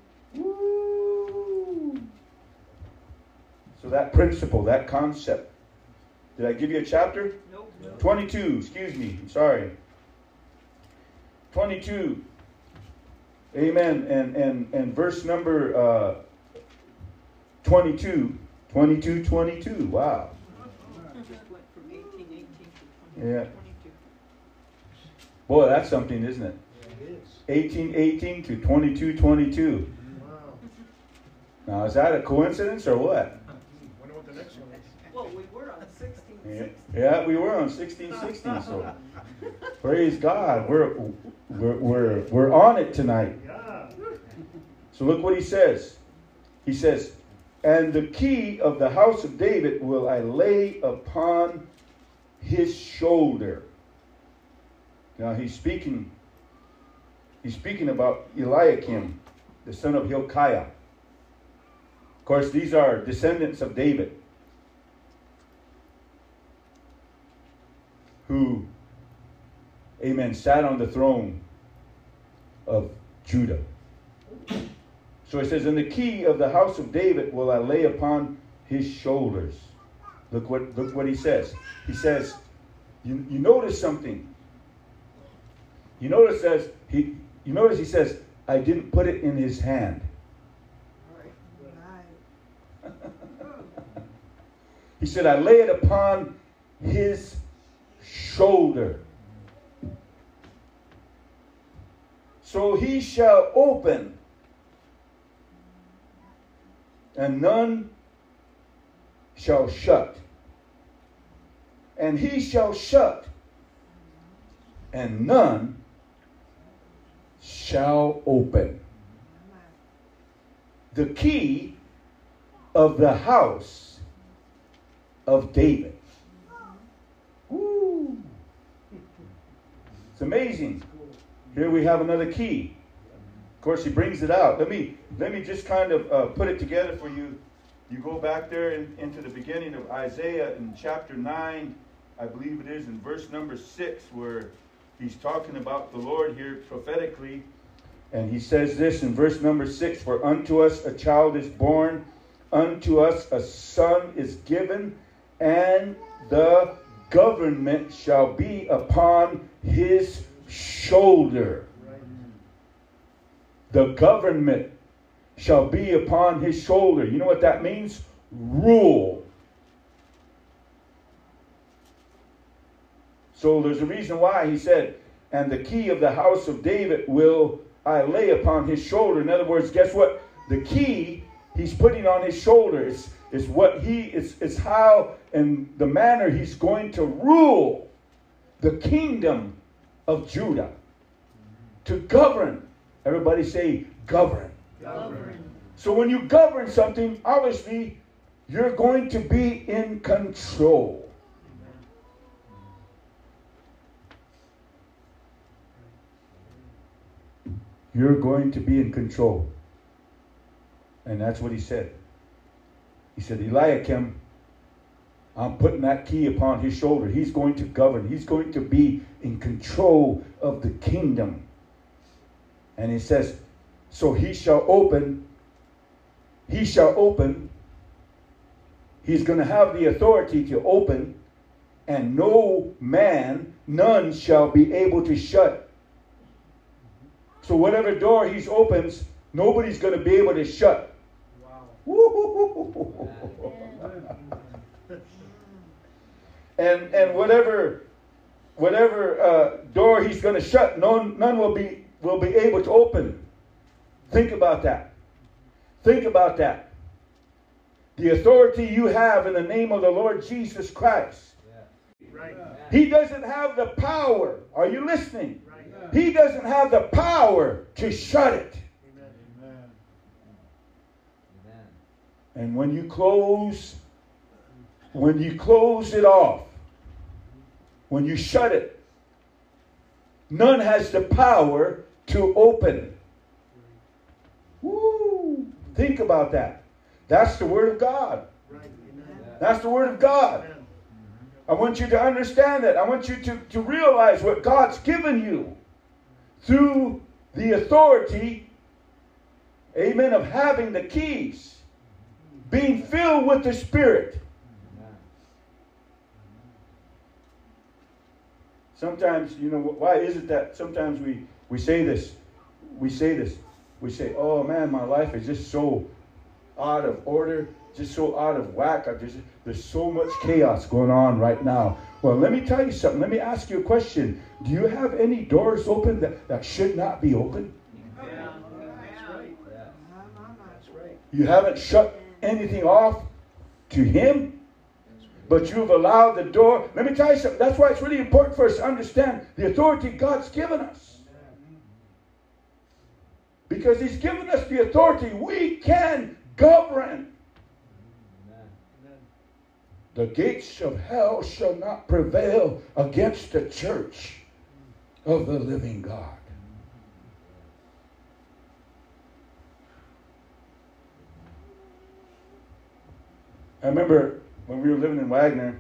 Woo. So that principle, that concept. Did I give you a chapter? Nope. twenty-two, excuse me, I'm sorry. twenty-two. Amen. And and and verse number uh, twenty-two. twenty-two, twenty-two. Wow. Just went from eighteen eighteen to twenty Yeah. twenty-two. Boy, that's something, isn't it? It is. eighteen eighteen to twenty-two twenty-two. Wow. Now, is that a coincidence or what? Wonder what the next one is. Well, we were on sixteen Yeah, sixteen. yeah, we were on sixteen sixteen, so praise God. We're we're we're we're on it tonight. Yeah. So look what he says. He says, "And the key of the house of David will I lay upon his shoulder." Now he's speaking he's speaking about Eliakim, the son of Hilkiah. Of course, these are descendants of David, who, amen, sat on the throne of Judah. So it says, "And the key of the house of David will I lay upon his shoulders." Look what look what he says. He says, you, you notice something. You notice says he you notice he says, "I didn't put it in his hand." He said, "I lay it upon his shoulder. So he shall open, and none shall shut. And he shall shut, and none shall open." The key of the house of David. Woo. It's amazing. Here we have another key. Of course, he brings it out. Let me let me just kind of uh, put it together for you. You go back there in, into the beginning of Isaiah in chapter nine, I believe it is, in verse number six, where he's talking about the Lord here prophetically. And he says this in verse number six, "For unto us a child is born, unto us a son is given, and the government shall be upon his shoulder." The government shall be upon his shoulder. You know what that means? Rule. So there's a reason why he said, "And the key of the house of David will I lay upon his shoulder." In other words, guess what? the key he's putting on his shoulder. It's, it's what he, it's, it's how and the manner he's going to rule the kingdom of Judah. To govern. Everybody say govern. Govern. So when you govern something, obviously, you're going to be in control. You're going to be in control. And that's what he said. He said, Eliakim, I'm putting that key upon his shoulder. He's going to govern. He's going to be in control of the kingdom. And he says, so he shall open, he shall open, he's going to have the authority to open, and no man, none shall be able to shut. So whatever door he opens, nobody's going to be able to shut. Wow. and and whatever whatever uh, door he's going to shut, none none will be will be able to open. Think about that. Think about that. The authority you have in the name of the Lord Jesus Christ. Right. He doesn't have the power. Are you listening? Right. He doesn't have the power to shut it. Amen. Amen. And when you close, when you close it off, when you shut it, none has the power to open. Woo! Think about that. That's the Word of God. Right. Amen. That's the Word of God. Amen. I want you to understand that. I want you to, to realize what God's given you through the authority, amen, of having the keys, being filled with the Spirit. Sometimes, you know, why is it that sometimes we, we say this, we say this, we say, oh man, my life is just so out of order, just so out of whack. I just, there's so much chaos going on right now. Well, let me tell you something. Let me ask you a question. Do you have any doors open that, that should not be open? Yeah. That's right. That's right. You haven't shut anything off to Him, but you've allowed the door. Let me tell you something. That's why it's really important for us to understand the authority God's given us. Because He's given us the authority. We can govern. The gates of hell shall not prevail against the church of the living God. I remember when we were living in Wagner,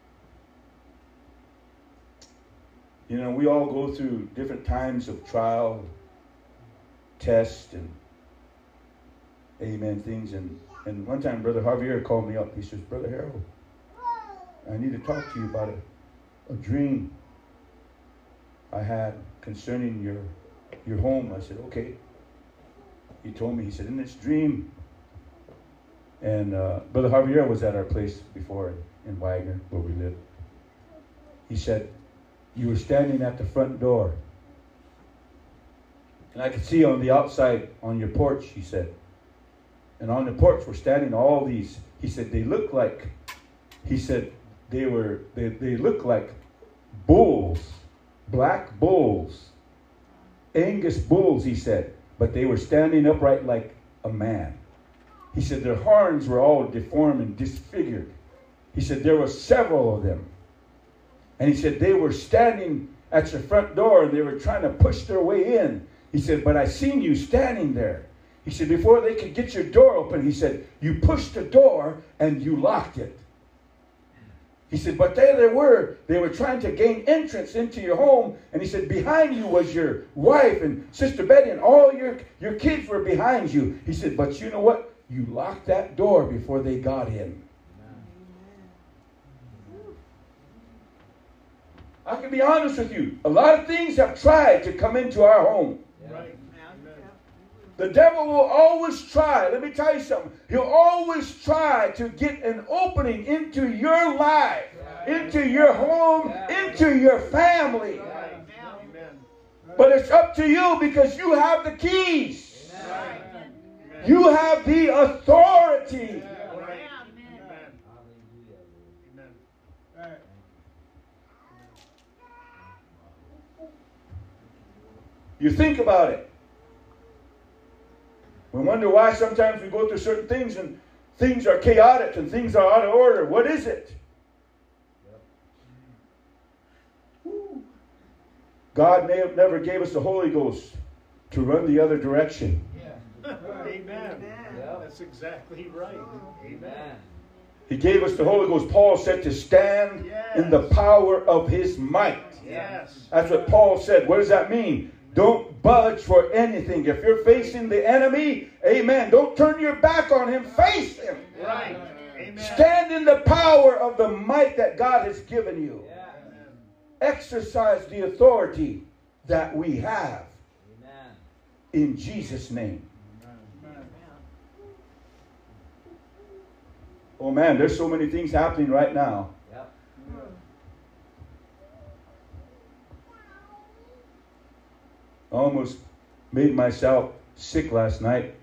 you know, we all go through different times of trial, test, and amen things. And, and one time, Brother Javier called me up. He says, Brother Harold, I need to talk to you about a, a dream I had concerning your your home. I said, okay. He told me, he said, in this dream, and uh, Brother Javier was at our place before in Wagner, where we lived. He said, you were standing at the front door. And I could see on the outside, on your porch, he said. And on the porch were standing all these, he said, they look like, he said, they were, they, they look like bulls, black bulls, Angus bulls, he said. But they were standing upright like a man. He said their horns were all deformed and disfigured. He said there were several of them. And he said they were standing at your front door and they were trying to push their way in. He said, but I seen you standing there. He said, before they could get your door open, he said, you pushed the door and you locked it. He said, but there they were. They were trying to gain entrance into your home. And he said, behind you was your wife and Sister Betty and all your, your kids were behind you. He said, but you know what? You locked that door before they got in. I can be honest with you. A lot of things have tried to come into our home. Right. The devil will always try. Let me tell you something. He'll always try to get an opening into your life, into your home, into your family. Amen. But it's up to you because you have the keys. Amen. You have the authority. Yeah, right. Amen. Amen. Amen. All right. You think about it. We wonder why sometimes we go through certain things and things are chaotic and things are out of order. What is it? Woo. God may have never gave us the Holy Ghost to run the other direction. Amen. That's exactly right. Amen. He gave us the Holy Ghost. Paul said to stand Yes. in the power of his might. Yes. That's what Paul said. What does that mean? Don't budge for anything. If you're facing the enemy, amen, don't turn your back on him. Face him. Right. Amen. Stand in the power of the might that God has given you. Amen. Exercise the authority that we have. Amen. In Jesus' name. Amen. Oh man, there's so many things happening right now. Yep. I almost made myself sick last night.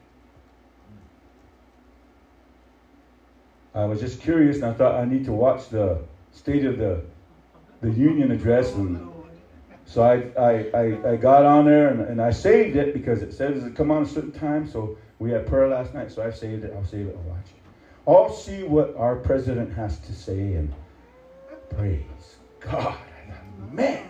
I was just curious and I thought I need to watch the State of the, the Union address. And so I, I, I, I got on there and, and I saved it because it says it come on a certain time. So we had prayer last night, so I saved it. I'll save it. I'll watch it. I'll see what our president has to say and praise God. Man.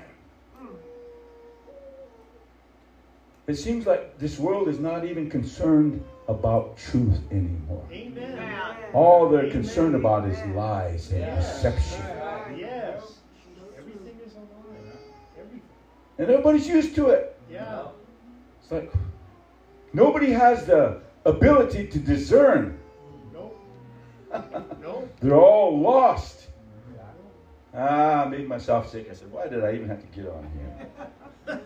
It seems like this world is not even concerned about truth anymore. Amen. All they're concerned about is lies and Yes. deception. Yes. Everything is a lie. Everything. And everybody's used to it. Yeah. It's like nobody has the ability to discern. Nope. Nope. They're all lost. Ah, I made myself sick. I said, why did I even have to get on here?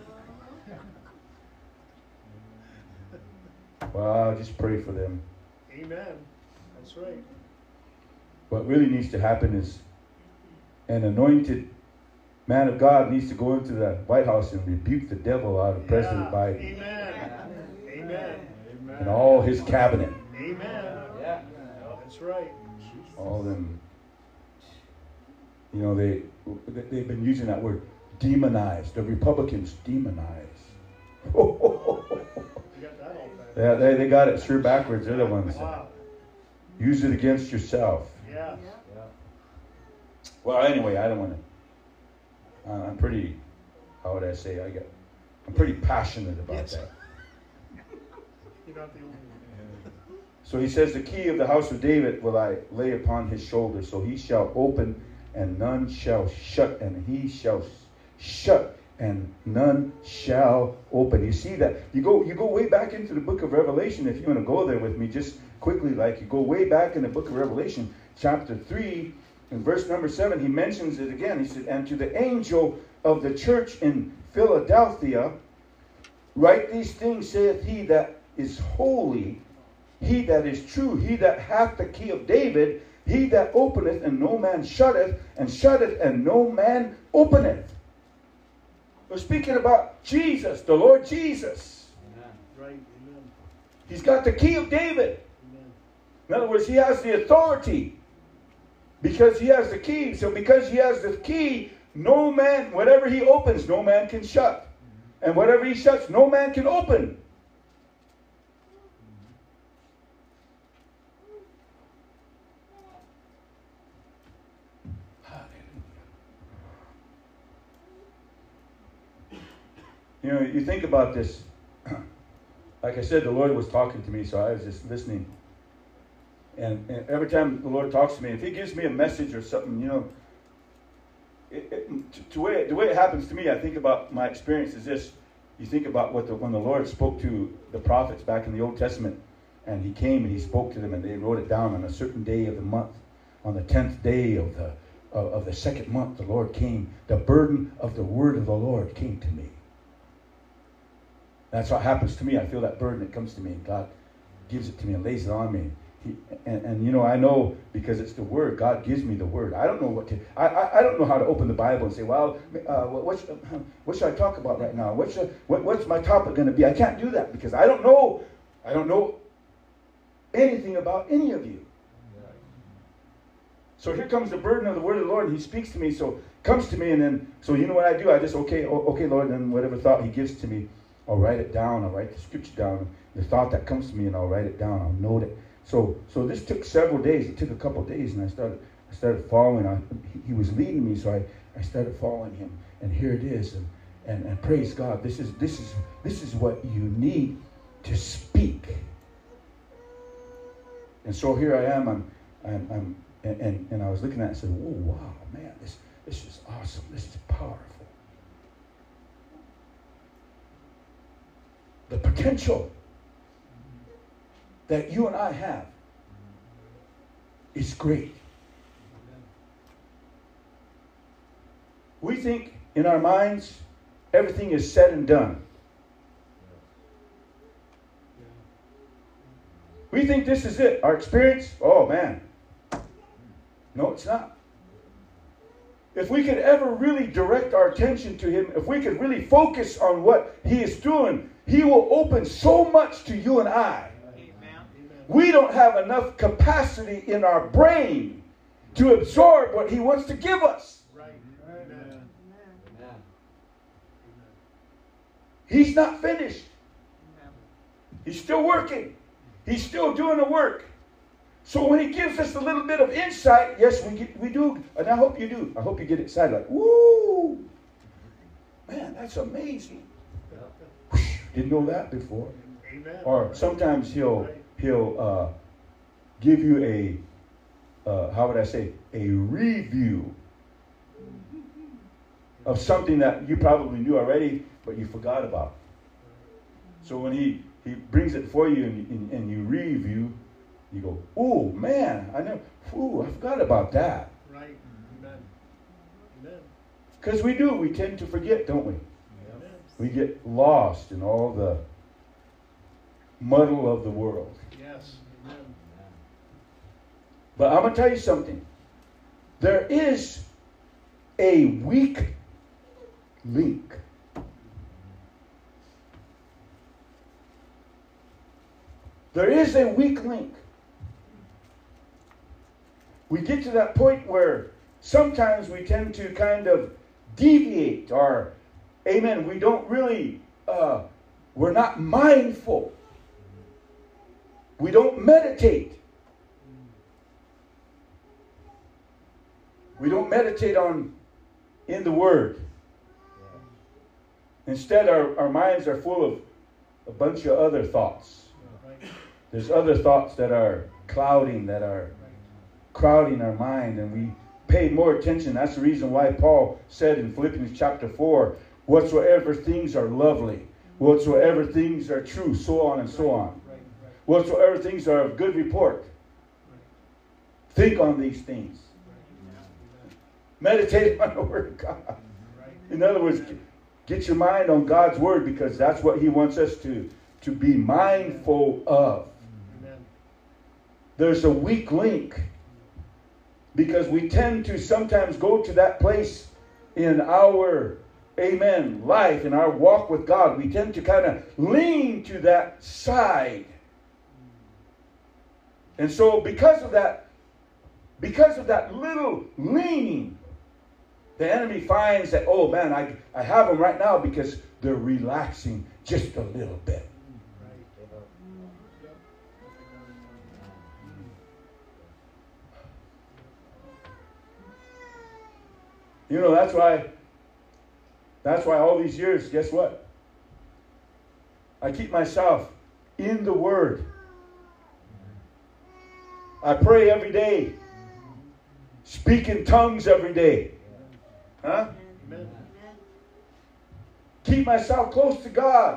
Well, I'll just pray for them. Amen. That's right. What really needs to happen is an anointed man of God needs to go into the White House and rebuke the devil out of President Yeah. Biden Amen. Amen. and all his cabinet. Amen. Yeah. That's right. All them, you know, they, they've been using that word, demonized. The Republicans demonized. You got that all back. Yeah, they, they got it sure backwards. They're the ones that Wow. use it against yourself. Yeah. Well, anyway, I don't want to. Uh, I'm pretty. How would I say? I get. I'm pretty passionate about Yes. that. You're not the only one. So he says, the key of the house of David will I lay upon his shoulder, so he shall open and none shall shut, and he shall shut and none shall open. You see that? You go you go way back into the book of Revelation, if you want to go there with me, just quickly, like you go way back in the book of Revelation, chapter three, and verse number seven, he mentions it again. He said, and to the angel of the church in Philadelphia, write these things, saith he that is holy, he that is true, he that hath the key of David, he that openeth and no man shutteth, and shutteth and no man openeth. We're speaking about Jesus, the Lord Jesus. Right. Amen. He's got the key of David. Amen. In other words, he has the authority because he has the key. So because he has the key, no man, whatever he opens, no man can shut. And whatever he shuts, no man can open. You know, you think about this. Like I said, the Lord was talking to me, so I was just listening. And, and every time the Lord talks to me, if he gives me a message or something, you know, it, it, to, to way, the way it happens to me, I think about my experience is this. You think about what the, when the Lord spoke to the prophets back in the Old Testament, and he came and he spoke to them, and they wrote it down on a certain day of the month. On the tenth day of the, of, of the second month, the Lord came. The burden of the word of the Lord came to me. That's what happens to me. I feel that burden that comes to me, and God gives it to me and lays it on me. He, and, and you know, I know because it's the word. God gives me the word. I don't know what to. I I, I don't know how to open the Bible and say, well, uh, what should, what should I talk about right now? What should, what what's my topic going to be? I can't do that because I don't know. I don't know anything about any of you. So here comes the burden of the word of the Lord, and he speaks to me, so comes to me, and then, so you know what I do? I just, okay, okay, Lord, and then whatever thought he gives to me, I'll write it down. I'll write the scripture down. The thought that comes to me, and I'll write it down. I'll note it. So, so this took several days. It took a couple of days, and I started, I started following. I, he, he was leading me, so I, I started following him. And here it is, and, and and praise God. This is this is this is what you need to speak. And so here I am. I'm I'm, I'm and, and and I was looking at it and said, "Oh wow, man, this this is awesome. This is powerful." The potential that you and I have is great. We think in our minds everything is said and done. We think this is it. Our experience, oh man. No, it's not. If we could ever really direct our attention to him, if we could really focus on what he is doing, he will open so much to you and I. We don't have enough capacity in our brain to absorb what he wants to give us. Right. Amen. Amen. He's not finished. He's still working. He's still doing the work. So when he gives us a little bit of insight, yes, we get, we do, and I hope you do. I hope you get excited, like, woo, man, that's amazing. Didn't know that before. Amen. Or sometimes he'll he'll uh, give you a, uh, how would I say, a review of something that you probably knew already, but you forgot about. So when he, he brings it for you and, and, and you review, you go, oh man, I know, ooh, I forgot about that. Right. Amen. Amen. Because we do, we tend to forget, don't we? Amen. We get lost in all the muddle of the world. Yes. Amen. But I'm going to tell you something. There is a weak link. There is a weak link. We get to that point where sometimes we tend to kind of deviate, or, amen, we don't really, uh, we're not mindful. We don't meditate. We don't meditate on in the Word. Instead, our, our minds are full of a bunch of other thoughts. There's other thoughts that are clouding, that are crowding our mind, and we pay more attention. That's the reason why Paul said in Philippians chapter four, whatsoever things are lovely, whatsoever things are true, so on and so on. Whatsoever things are of good report. Think on these things. Meditate on the Word of God. In other words, get your mind on God's Word, because that's what He wants us to, to be mindful of. There's a weak link, because we tend to sometimes go to that place in our, amen, life, in our walk with God. We tend to kind of lean to that side. And so because of that, because of that little leaning, the enemy finds that, oh man, I, I have them right now because they're relaxing just a little bit. You know, that's why, that's why all these years, guess what? I keep myself in the Word. I pray every day. Speak in tongues every day. Huh? Amen. Keep myself close to God.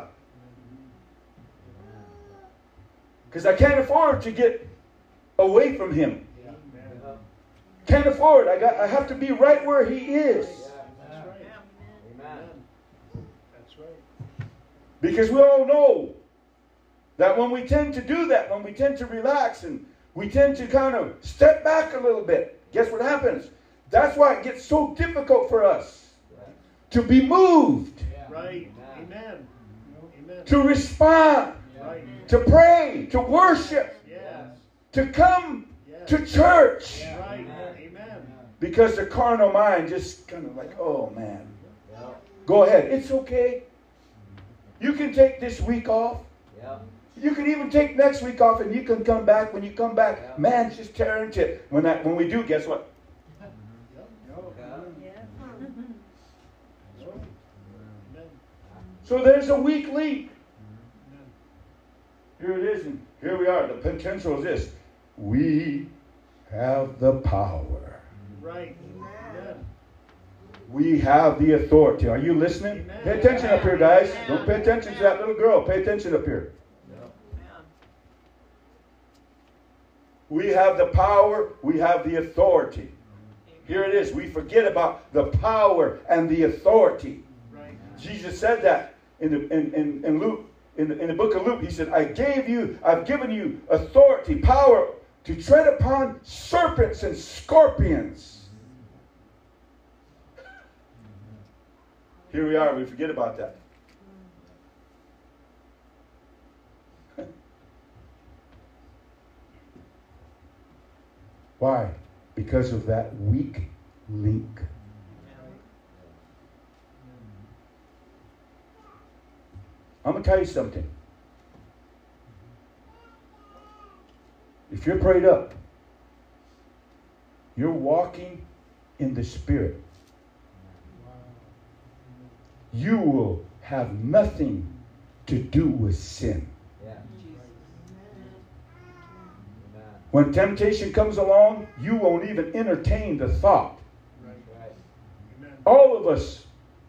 Because I can't afford to get away from Him. Can't afford. I got. I have to be right where He is. That's right. Amen. That's right. Because we all know that when we tend to do that, when we tend to relax and we tend to kind of step back a little bit, guess what happens? That's why it gets so difficult for us to be moved, Right. Amen. Amen. to respond, Right. to pray, to worship. Yes. to come Yes. to church. Right. Amen. Because the carnal mind just kind of like, oh man. Go ahead. It's okay. You can take this week off. You can even take next week off, and you can come back. When you come back, man, just tear into it. When that, when we do, guess what? So there's a weak link. Here it is, and here we are. The potential is this. We have the power. Right. Amen. We have the authority. Are you listening? Amen. Pay attention up here, guys. Don't pay attention to that little girl. Pay attention up here. We have the power. We have the authority. Here it is. We forget about the power and the authority. Right. Jesus said that in the in, in, in Luke, in the, in the book of Luke. He said, I gave you, I've given you authority, power to tread upon serpents and scorpions. Here we are, we forget about that. Why? Because of that weak link. I'm going to tell you something. If you're prayed up, you're walking in the Spirit, you will have nothing to do with sin. When temptation comes along, you won't even entertain the thought. All of us,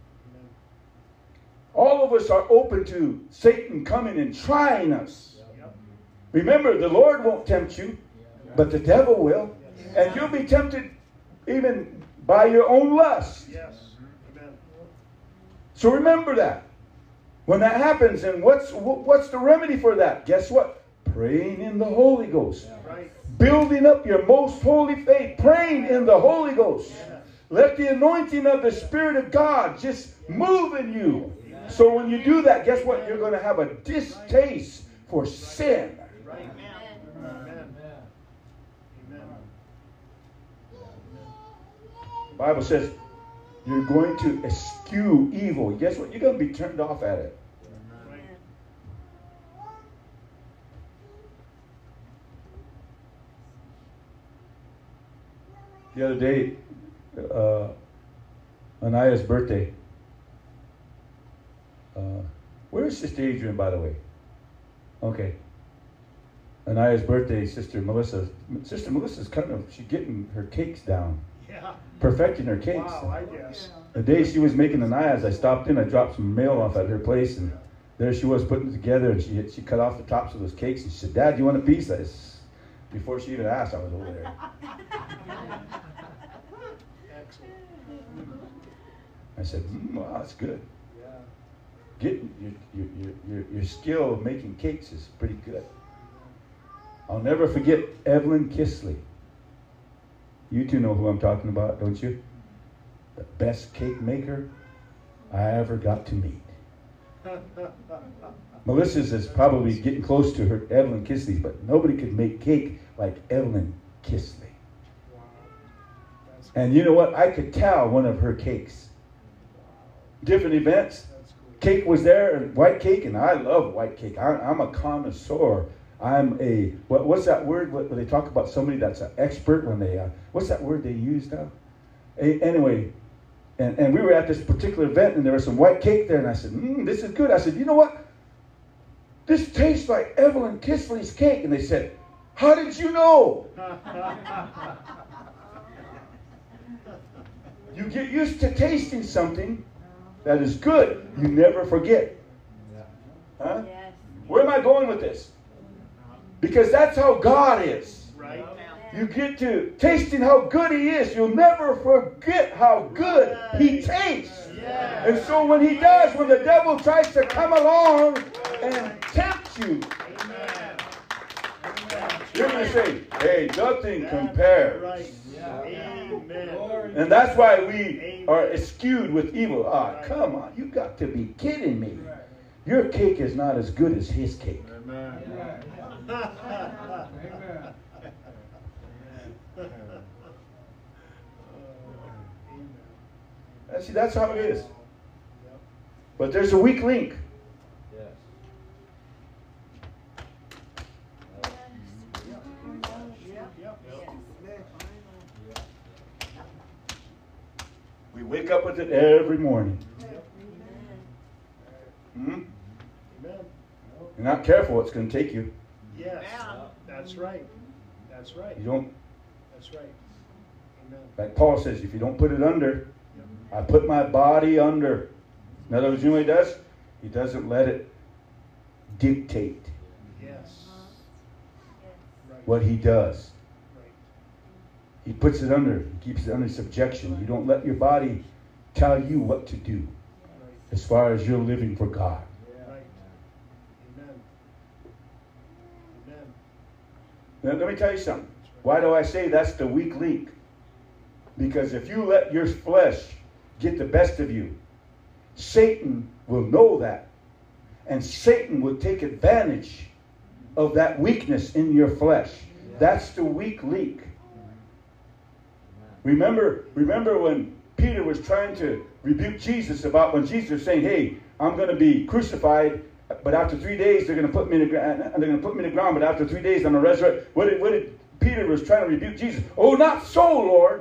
all of us are open to Satan coming and trying us. Remember, the Lord won't tempt you, but the devil will. And you'll be tempted even by your own lust. Yes. Amen. So remember that. When that happens, and what's what's the remedy for that? Guess what? Praying in the Holy Ghost. Right. Building up your most holy faith. Praying in the Holy Ghost. Let the anointing of the Spirit of God just move in you. So when you do that, guess what? You're going to have a distaste for sin. Right. Amen. Amen. The Bible says you're going to eschew evil. Guess what? You're going to be turned off at it. The other day, uh, Anaya's birthday. Uh, where's Sister Adrian, by the way? Okay. Anaya's birthday, Sister Melissa. Sister Melissa's kind of, she's getting her cakes down. Yeah. Perfecting her cakes. Wow, I guess. The day she was making Anaya's, I stopped in, I dropped some mail off at her place, and there she was putting it together, and she she cut off the tops of those cakes, and she said, Dad, do you want a piece? I said, before she even asked, I was over there. Excellent. I said, mm, wow, that's good. Getting your, your, your, your, your skill of making cakes is pretty good. I'll never forget Evelyn Kisley. You two know who I'm talking about, don't you? The best cake maker I ever got to meet. Melissa's is probably getting close to her Evelyn Kisley's, but nobody could make cake like Evelyn Kisley. And you know what? I could tell one of her cakes. Different events. Cake was there, and white cake, and I love white cake. I, I'm a connoisseur. I'm a, what, what's that word when they talk about somebody that's an expert when they, uh, what's that word they use now? A, anyway, and, and we were at this particular event, and there was some white cake there, and I said, mm, this is good. I said, you know what? This tastes like Evelyn Kisley's cake. And they said, how did you know? You get used to tasting something that is good. You never forget. Huh? Yes. Where am I going with this? Because that's how God is. Right. You get to tasting how good He is. You'll never forget how good He tastes. Yeah. And so when He does, when the devil tries to come along and tempt you, Amen. you're going to say, hey, nothing compares. Right. Amen. And that's why we are eschewed with evil. Ah, come on. You got to be kidding me. Your cake is not as good as his cake. Amen. See, that's how it is. But there's a weak link. Yes. We wake up with it every morning. Hmm? Amen. You're not careful, it's going to take you. Yes. That's right. That's right. You don't, That's right. Amen. like Paul says, if you don't put it under, I put my body under. In other words, you know what he does? He doesn't let it dictate Yes. Right. what he does. Right. He puts it under, he keeps it under subjection. You don't let your body tell you what to do Right. as far as you're living for God. Right. Amen. Amen. Now, let me tell you something. Why do I say that's the weak link? Because if you let your flesh get the best of you, Satan will know that. And Satan will take advantage of that weakness in your flesh. That's the weak link. Remember, remember when Peter was trying to rebuke Jesus about when Jesus was saying, hey, I'm going to be crucified, but after three days they're going to put me in the ground, they're going to put me in the ground, but after three days I'm going to resurrect. What did, what did Peter was trying to rebuke Jesus? Oh, not so, Lord.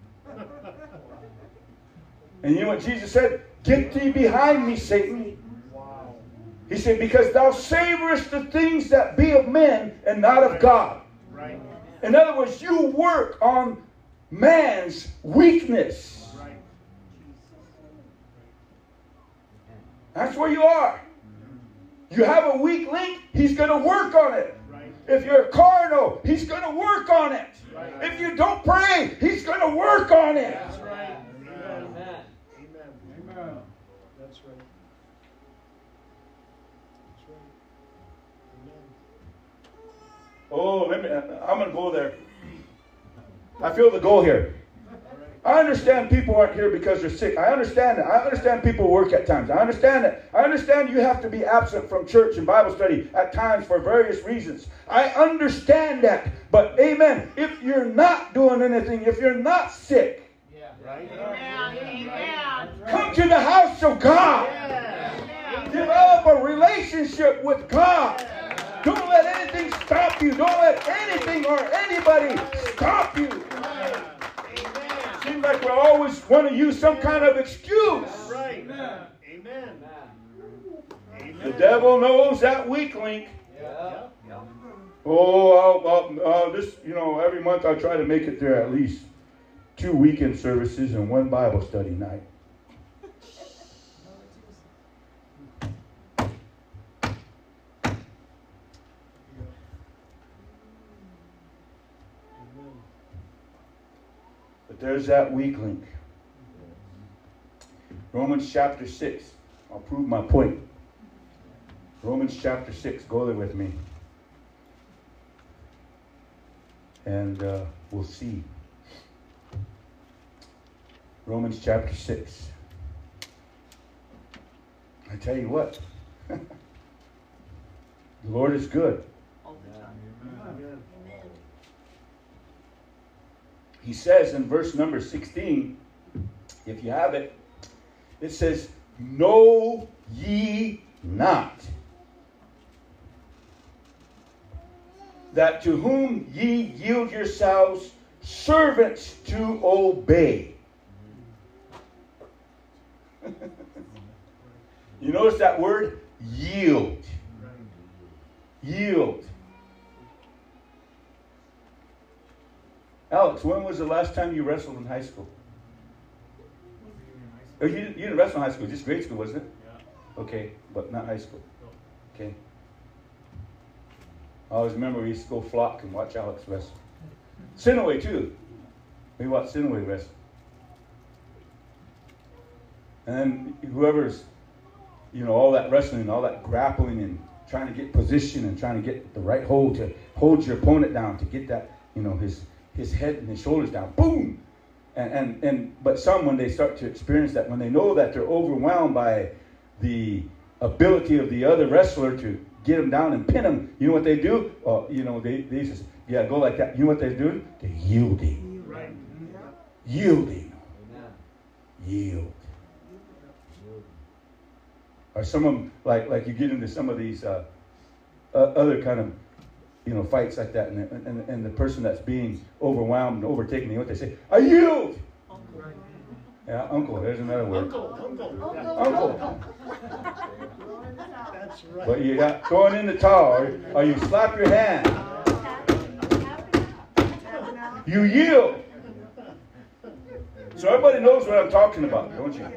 And you know what Jesus said? Get thee behind me, Satan. Wow. He said, because thou savorest the things that be of men and not of God. Right. In other words, you work on man's weakness. Right. That's where you are. You have a weak link, he's going to work on it. Right. If you're carnal, he's going to work on it. Right. If you don't pray, he's going to work on it. That's right. Amen. Amen. Amen. Amen. That's right. That's right. Amen. Oh, let me, I'm going to go there. I feel the goal here. I understand people aren't here because they're sick. I understand that. I understand people work at times. I understand that. I understand you have to be absent from church and Bible study at times for various reasons. I understand that. But amen, if you're not doing anything, if you're not sick, Yeah. Right. Amen. come to the house of God. Develop a relationship with God. Don't let anything stop you. Don't let anything or anybody stop you. Seems like we always want to use some kind of excuse. That's right. Amen. Amen. The devil knows that weak link. Yeah. Oh, I'll, I'll, uh, this, you know, every month I try to make it there at least two weekend services and one Bible study night. But there's that weak link. Romans chapter six. I'll prove my point. Romans chapter six. Go there with me. And uh, we'll see. Romans chapter six. I tell you what. The Lord is good. All the time. Amen. He says in verse number sixteen, if you have it, it says, know ye not that to whom ye yield yourselves servants to obey. You notice that word? Yield. Yield. Alex, when was the last time you wrestled in high school? Oh, you, you didn't wrestle in high school, just grade school, wasn't it? Yeah. Okay, but not high school. Okay. I always remember we used to go flock and watch Alex wrestle. Sinaway too. We watched Sinaway wrestle. And then whoever's, you know, all that wrestling, all that grappling and trying to get position and trying to get the right hold to hold your opponent down, to get that, you know, his his head and his shoulders down. Boom! And, and, and but some, when they start to experience that, when they know that they're overwhelmed by the ability of the other wrestler to get them down and pin them, you know what they do? Uh, you know, they, they just, yeah, go like that. You know what they do? They're yielding. Right. Yielding. Amen. yield. Or some of them, like, like you get into some of these uh, uh, other kind of, you know, fights like that, and, and, and the person that's being overwhelmed and overtaken, you know what they say? I yield! Yeah, uncle, there's another word. Uncle, uncle. yeah. Uncle. That's right. But you got throwing in the towel, or, or you slap your hand. You yield. So everybody knows what I'm talking about, don't you?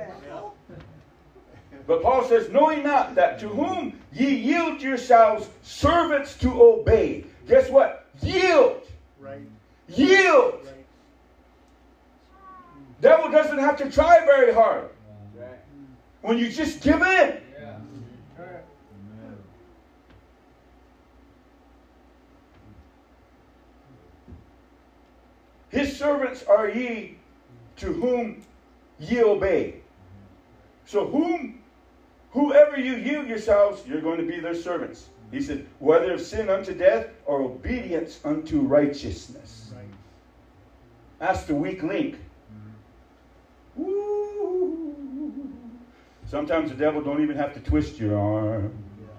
But Paul says, knowing not that to whom ye yield yourselves servants to obey. Guess what? Yield. Right. Yield. Right. Devil doesn't have to try very hard. When you just give in. His servants are ye to whom ye obey. So whom, whoever you yield yourselves, you're going to be their servants. He said, whether of sin unto death or obedience unto righteousness. Right. That's the weak link. Woo. Sometimes the devil don't even have to twist your arm.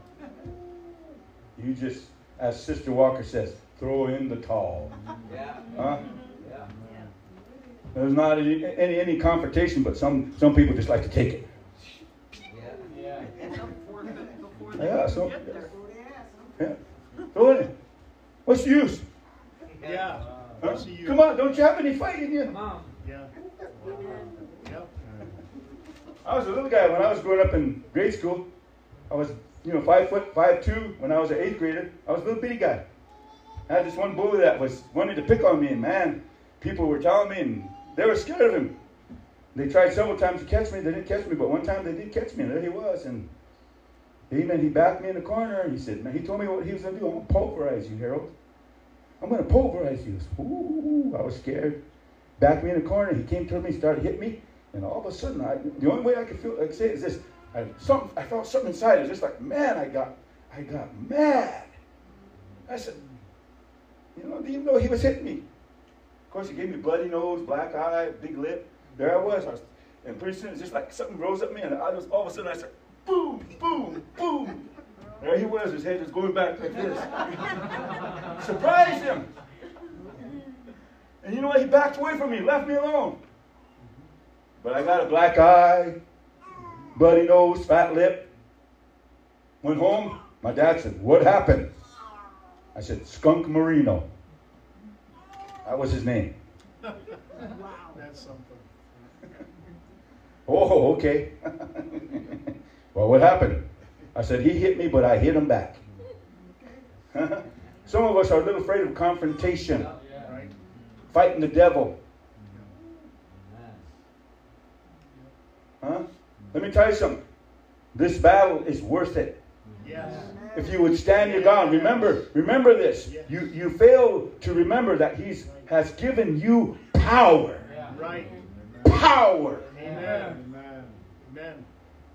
You just, as Sister Walker says, throw in the towel. Yeah. Huh? Yeah. There's not any, any any confrontation, but some some people just like to take it. Yeah. And some forfeit before they Yeah, so get there. yeah. Throw it in. What's the use? Yeah. Huh? What's the use? Come on, don't you have any fight in you? Come on. Yeah. Yep. I was a little guy when I was growing up in grade school. I was, you know, five foot, five two. When I was an eighth grader, I was a little bitty guy. I had this one bully that was wanted to pick on me, and man, people were telling me, and they were scared of him. They tried several times to catch me. They didn't catch me, but one time they did catch me, and there he was. And amen, he backed me in the corner, and he said, man, he told me what he was going to do. I'm going to pulverize you, Harold. I'm going to pulverize you. Ooh, I was scared. Backed me in the corner. He came toward me, started hitting me, and all of a sudden, I, the only way I could feel, I could say it is this: I, something, I felt something inside. It was just like, man, I got, I got mad. I said, you know, I didn't even know he was hitting me. Of course, he gave me bloody nose, black eye, big lip. There I was. I was and pretty soon, it's just like something rose up me, and I was, all of a sudden, I said, boom, boom, boom. There he was. His head was going back like this. Surprised him. And you know what? He backed away from me, left me alone. But I got a black eye, bloody nose, fat lip. Went home. My dad said, what happened? I said, Skunk Marino. That was his name. Wow. That's something. Oh, okay. Well, what happened? I said, he hit me, but I hit him back. Some of us are a little afraid of confrontation. Right. Fighting the devil. Huh? Let me tell you something. This battle is worth it. Yes. If you would stand your ground, remember, remember this. You you fail to remember that He has given you power. Right. Power. Amen. Amen. Amen.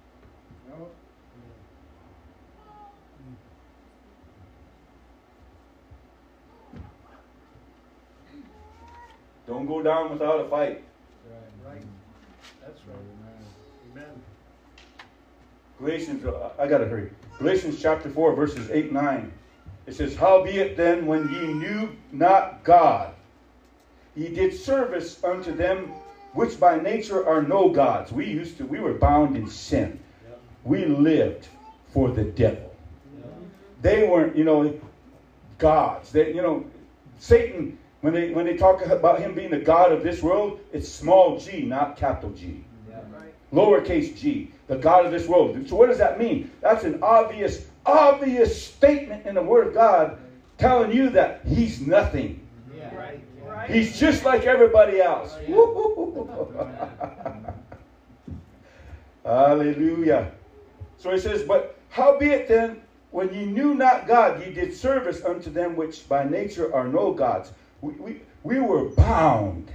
Don't go down without a fight. Right. That's right. Amen. Galatians, I gotta hurry. Galatians chapter four, verses eight and nine. It says, howbeit then, when ye knew not God, ye did service unto them which by nature are no gods. We used to, we were bound in sin. Yep. We lived for the devil. Yep. They weren't, you know, gods. They, you know, Satan, when they when they talk about him being the god of this world, it's small g, not capital G. Yep. Right. Lowercase g, the god of this world. So what does that mean? That's an obvious, obvious statement in the Word of God telling you that he's nothing. Yeah. Right. Right. He's just like everybody else. Hallelujah. So he says, but howbeit then, when ye knew not God, ye did service unto them which by nature are no gods. We, we, we were bound.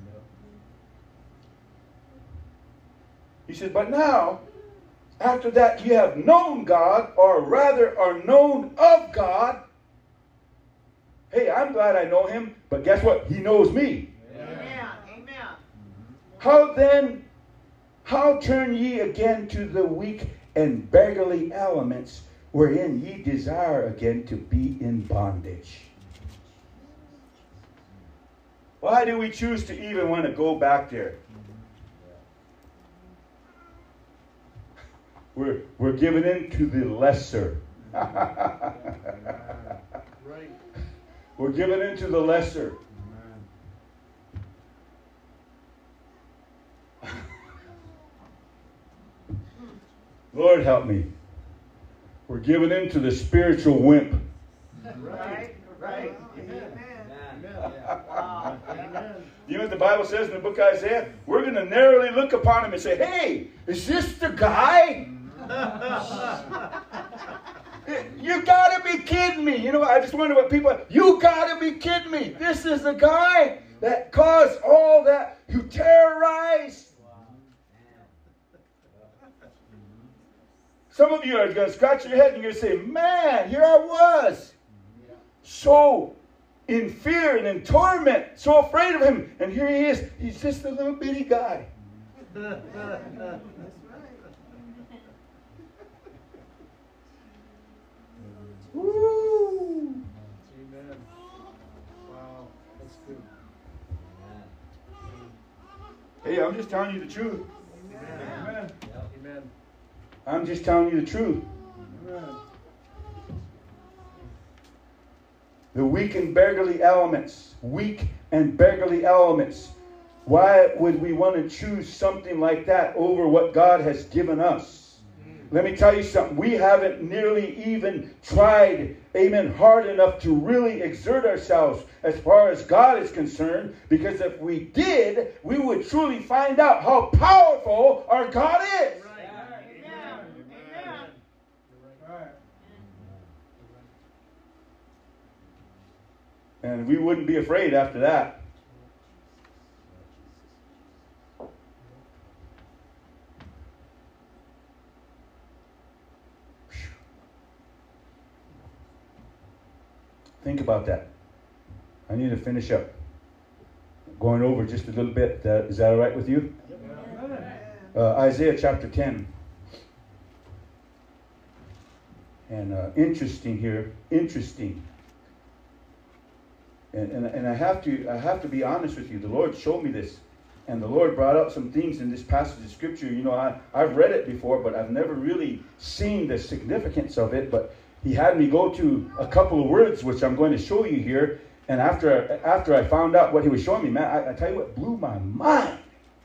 He said, but now, after that ye have known God, or rather are known of God. Hey, I'm glad I know him, but guess what? He knows me. Amen. Amen. How then How turn ye again to the weak and beggarly elements, wherein ye desire again to be in bondage? Why do we choose to even want to go back there? We're, we're giving in to the lesser. Right. We're giving in to the lesser. Lord help me. We're giving in to the spiritual wimp. Right. Right. Amen. Wow. Amen. You know what the Bible says in the book of Isaiah? We're going to narrowly look upon him and say, hey, is this the guy? You got to be kidding me. You know, I just wonder what people, you got to be kidding me. This is the guy that caused all that, who terrorized. Some of you are going to scratch your head and you're going to say, man, here I was. So in fear and in torment, so afraid of him. And here he is. He's just a little bitty guy. That's right. Woo. Amen. Wow. That's good. Hey, I'm just telling you the truth. Amen. Amen. Amen. I'm just telling you the truth. Amen. The weak and beggarly elements. Weak and beggarly elements. Why would we want to choose something like that over what God has given us? Let me tell you something. We haven't nearly even tried, amen, hard enough to really exert ourselves as far as God is concerned. Because if we did, we would truly find out how powerful our God is. Amen. Amen. Right. And we wouldn't be afraid after that. Think about that. I need to finish up. Going over just a little bit. That, is that all right with you? Uh, Isaiah chapter ten. And uh, interesting here. Interesting. And, and, and I have to I have to be honest with you. The Lord showed me this. And the Lord brought up some things in this passage of Scripture. You know, I, I've read it before, but I've never really seen the significance of it. But He had me go to a couple of words, which I'm going to show you here. And after after I found out what He was showing me, man, I, I tell you what, blew my mind.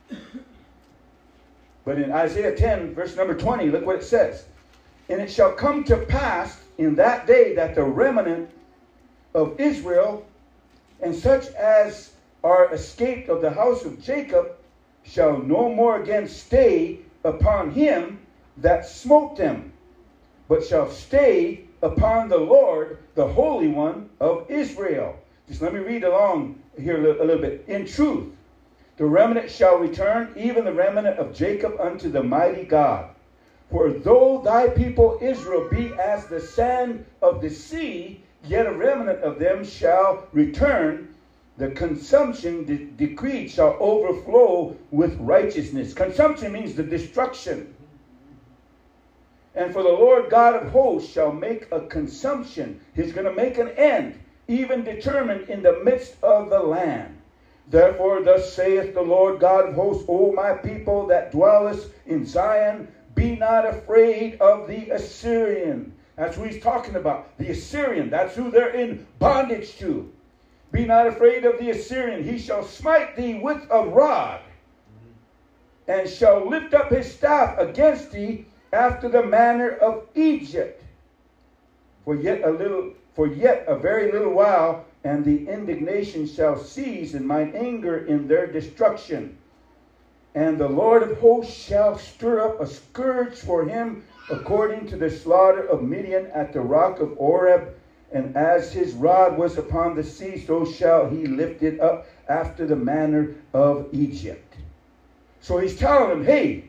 But in Isaiah ten, verse number twenty, look what it says. And it shall come to pass in that day that the remnant of Israel and such as are escaped of the house of Jacob shall no more again stay upon him that smote them, but shall stay upon the Lord, the Holy One of Israel. Just let me read along here a little, a little bit. In truth, the remnant shall return, even the remnant of Jacob, unto the mighty God. For though thy people Israel be as the sand of the sea, yet a remnant of them shall return. The consumption de- decreed shall overflow with righteousness. Consumption means the destruction. And for the Lord God of hosts shall make a consumption. He's going to make an end, even determined in the midst of the land. Therefore thus saith the Lord God of hosts, O my people that dwellest in Zion, be not afraid of the Assyrian. That's who he's talking about. The Assyrian. That's who they're in bondage to. Be not afraid of the Assyrian. He shall smite thee with a rod, and shall lift up his staff against thee after the manner of Egypt. For yet a little, for yet a very little while, and the indignation shall cease, and mine anger in their destruction. And the Lord of hosts shall stir up a scourge for him, according to the slaughter of Midian at the rock of Oreb. And as his rod was upon the sea, so shall he lift it up after the manner of Egypt. So he's telling them, hey,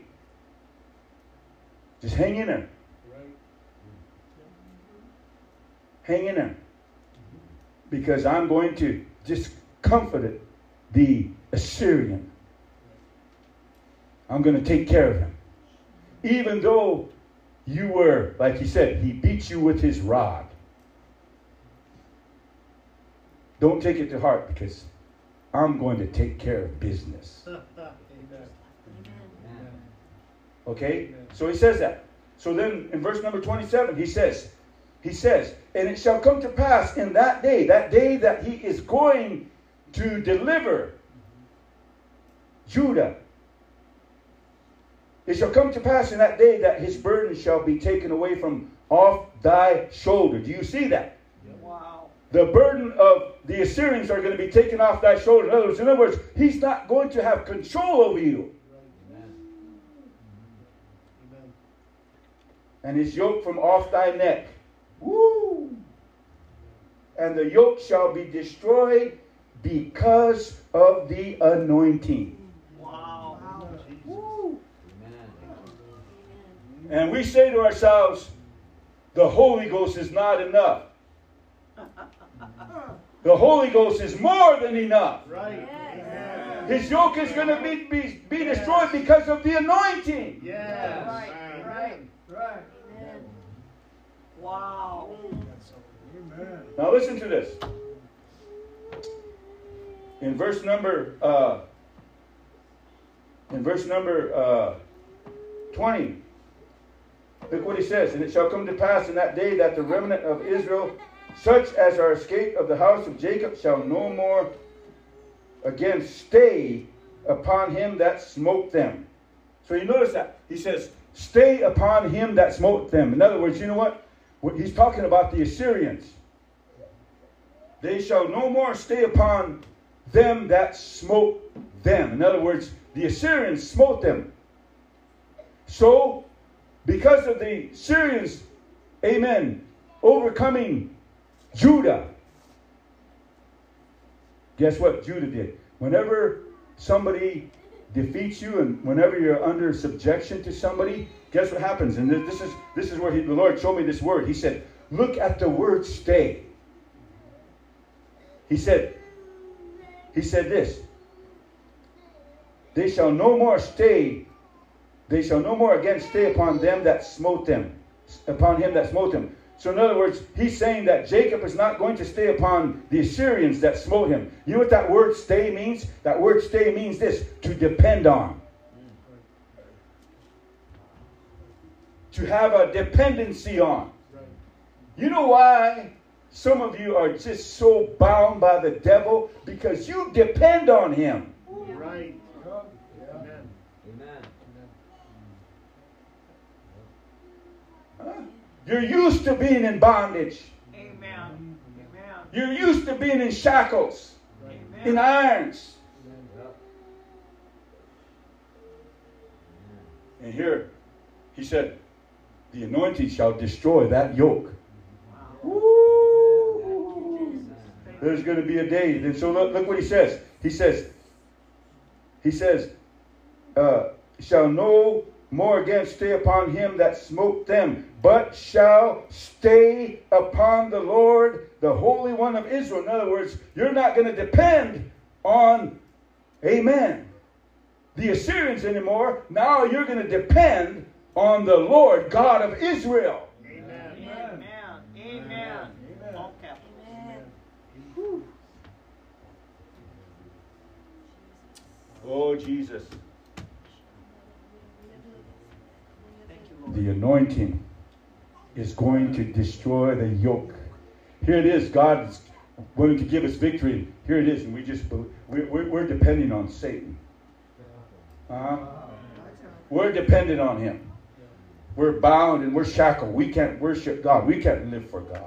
just hang in there. Hang in there. Because I'm going to just comfort the Assyrian. I'm going to take care of him. Even though you were, like he said, he beat you with his rod. Don't take it to heart, because I'm going to take care of business. Amen. Okay? So he says that. So then in verse number twenty-seven, he says, he says, and it shall come to pass in that day, that day that he is going to deliver Judah. It shall come to pass in that day that his burden shall be taken away from off thy shoulder. Do you see that? Wow. The burden of the Assyrians are going to be taken off thy shoulder. In other words, in other words, he's not going to have control over you. And his yoke from off thy neck. Woo! And the yoke shall be destroyed because of the anointing. Wow. Woo! And we say to ourselves, the Holy Ghost is not enough. The Holy Ghost is more than enough. Right. Amen. His yoke is going to be, be, be destroyed because of the anointing. Yes. Right, right, right. Wow. Amen. Now listen to this. In verse number uh, in verse number uh, twenty, look what he says. And it shall come to pass in that day that the remnant of Israel, such as are escaped of the house of Jacob, shall no more again stay upon him that smote them. So you notice that he says, stay upon him that smote them. In other words, you know what? He's talking about the Assyrians. They shall no more stay upon them that smote them. In other words, the Assyrians smote them. So, because of the Syrians, amen, overcoming Judah, guess what Judah did? Whenever somebody defeats you and whenever you're under subjection to somebody, guess what happens? And this is this is where he, the Lord showed me this word. He said, look at the word stay. He said, he said this. They shall no more stay, they shall no more again stay upon them that smote them, upon him that smote them. So in other words, he's saying that Jacob is not going to stay upon the Assyrians that smote him. You know what that word stay means? That word stay means this, to depend on. To have a dependency on. You know why some of you are just so bound by the devil? Because you depend on him. Right. Amen. Huh? You're used to being in bondage. Amen. Amen. You're used to being in shackles, Amen. in irons. And here, he said, the anointing shall destroy that yoke. Woo! There's going to be a day. And so look, look what he says. He says, he says, uh, shall no more again stay upon him that smote them, but shall stay upon the Lord, the Holy One of Israel. In other words, you're not going to depend on, amen, the Assyrians anymore. Now you're going to depend on the Lord God of Israel. Amen. Amen. Amen. Amen. All capital. Oh, Jesus. Thank you, Lord. The anointing is going to destroy the yoke. Here it is. God is going to give us victory. Here it is. And we just, we're, we're, we're depending on Satan. Uh-huh. We're dependent on him. We're bound and we're shackled. We can't worship God. We can't live for God.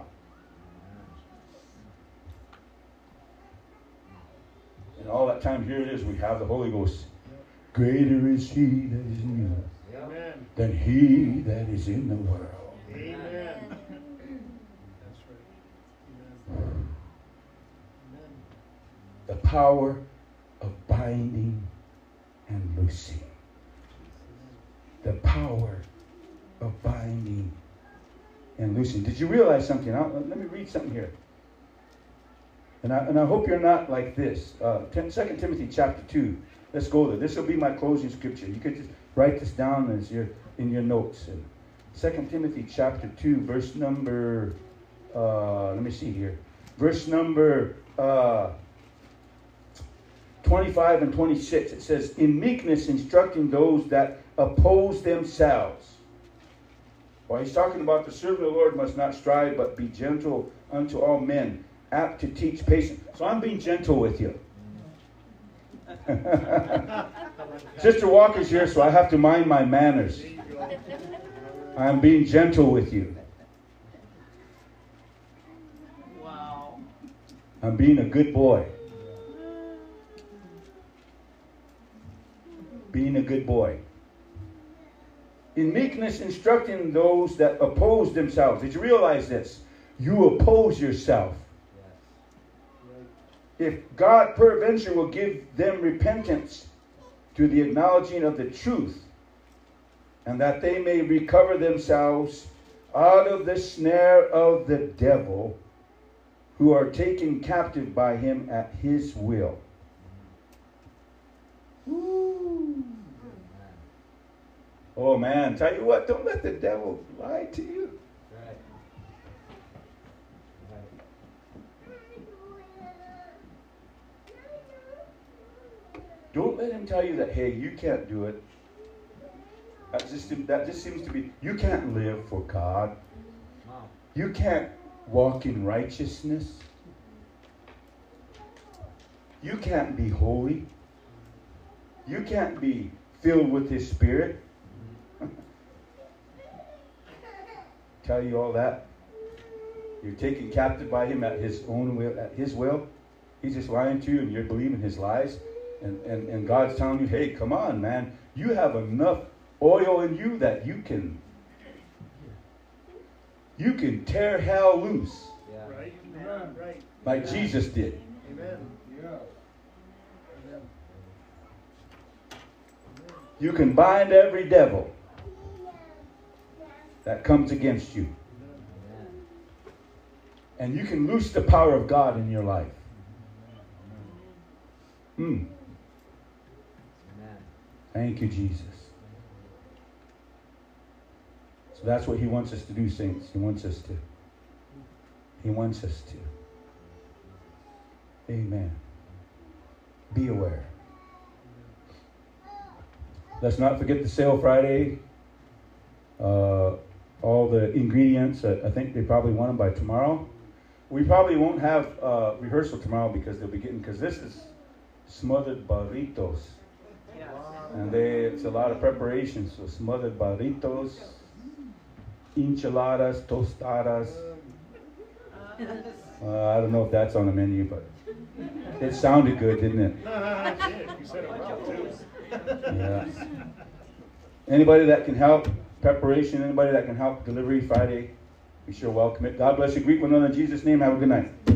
And all that time, here it is. We have the Holy Ghost. Greater is he that is in you Amen. than he that is in the world. Amen. That's right. Amen. Amen. The power of binding and loosing. The power of binding and loosing. Did you realize something? I'll, let me read something here. And I, and I hope you're not like this. Uh, Second Timothy chapter two. Let's go there. This will be my closing scripture. You could just write this down as your in your notes. And Second Timothy chapter two, verse number, uh, let me see here. Verse number uh, twenty-five and twenty-six. It says, in meekness instructing those that oppose themselves. Well, he's talking about the servant of the Lord must not strive, but be gentle unto all men, apt to teach patience. So I'm being gentle with you. Sister Walker's here, so I have to mind my manners. I'm being gentle with you. Wow. I'm being a good boy. Being a good boy. In meekness instructing those that oppose themselves. Did you realize this? You oppose yourself. If God peradventure will give them repentance to the acknowledging of the truth, and that they may recover themselves out of the snare of the devil, who are taken captive by him at his will. Woo. Oh man, tell you what, don't let the devil lie to you. Right. Don't let him tell you that, hey, you can't do it. That just, that just seems to be, you can't live for God. Wow. You can't walk in righteousness. You can't be holy. You can't be filled with His Spirit. Tell you all that. You're taken captive by Him at His own will, at His will. He's just lying to you and you're believing His lies. And, and, and God's telling you, hey, come on, man. You have enough oil in you that you can you can tear hell loose. Yeah. Right? Amen. Right. Like Amen. Jesus did. Amen. Yeah. Amen. You can bind every devil that comes against you. Amen. And you can loose the power of God in your life. Hmm. Amen. Thank you, Jesus. So that's what He wants us to do, saints. He wants us to. He wants us to. Amen. Be aware. Let's not forget the sale Friday. Uh, all the ingredients, uh, I think they probably want them by tomorrow. We probably won't have uh, rehearsal tomorrow because they'll be getting, because this is smothered burritos. Yes. And they, it's a lot of preparation. So smothered burritos, enchiladas, tostadas. Uh, I don't know if that's on the menu, but it sounded good, didn't it? You said it well, too. Yeah. Anybody that can help preparation, anybody that can help delivery Friday, be sure welcome it. God bless you. Greet one another in Jesus' name. Have a good night.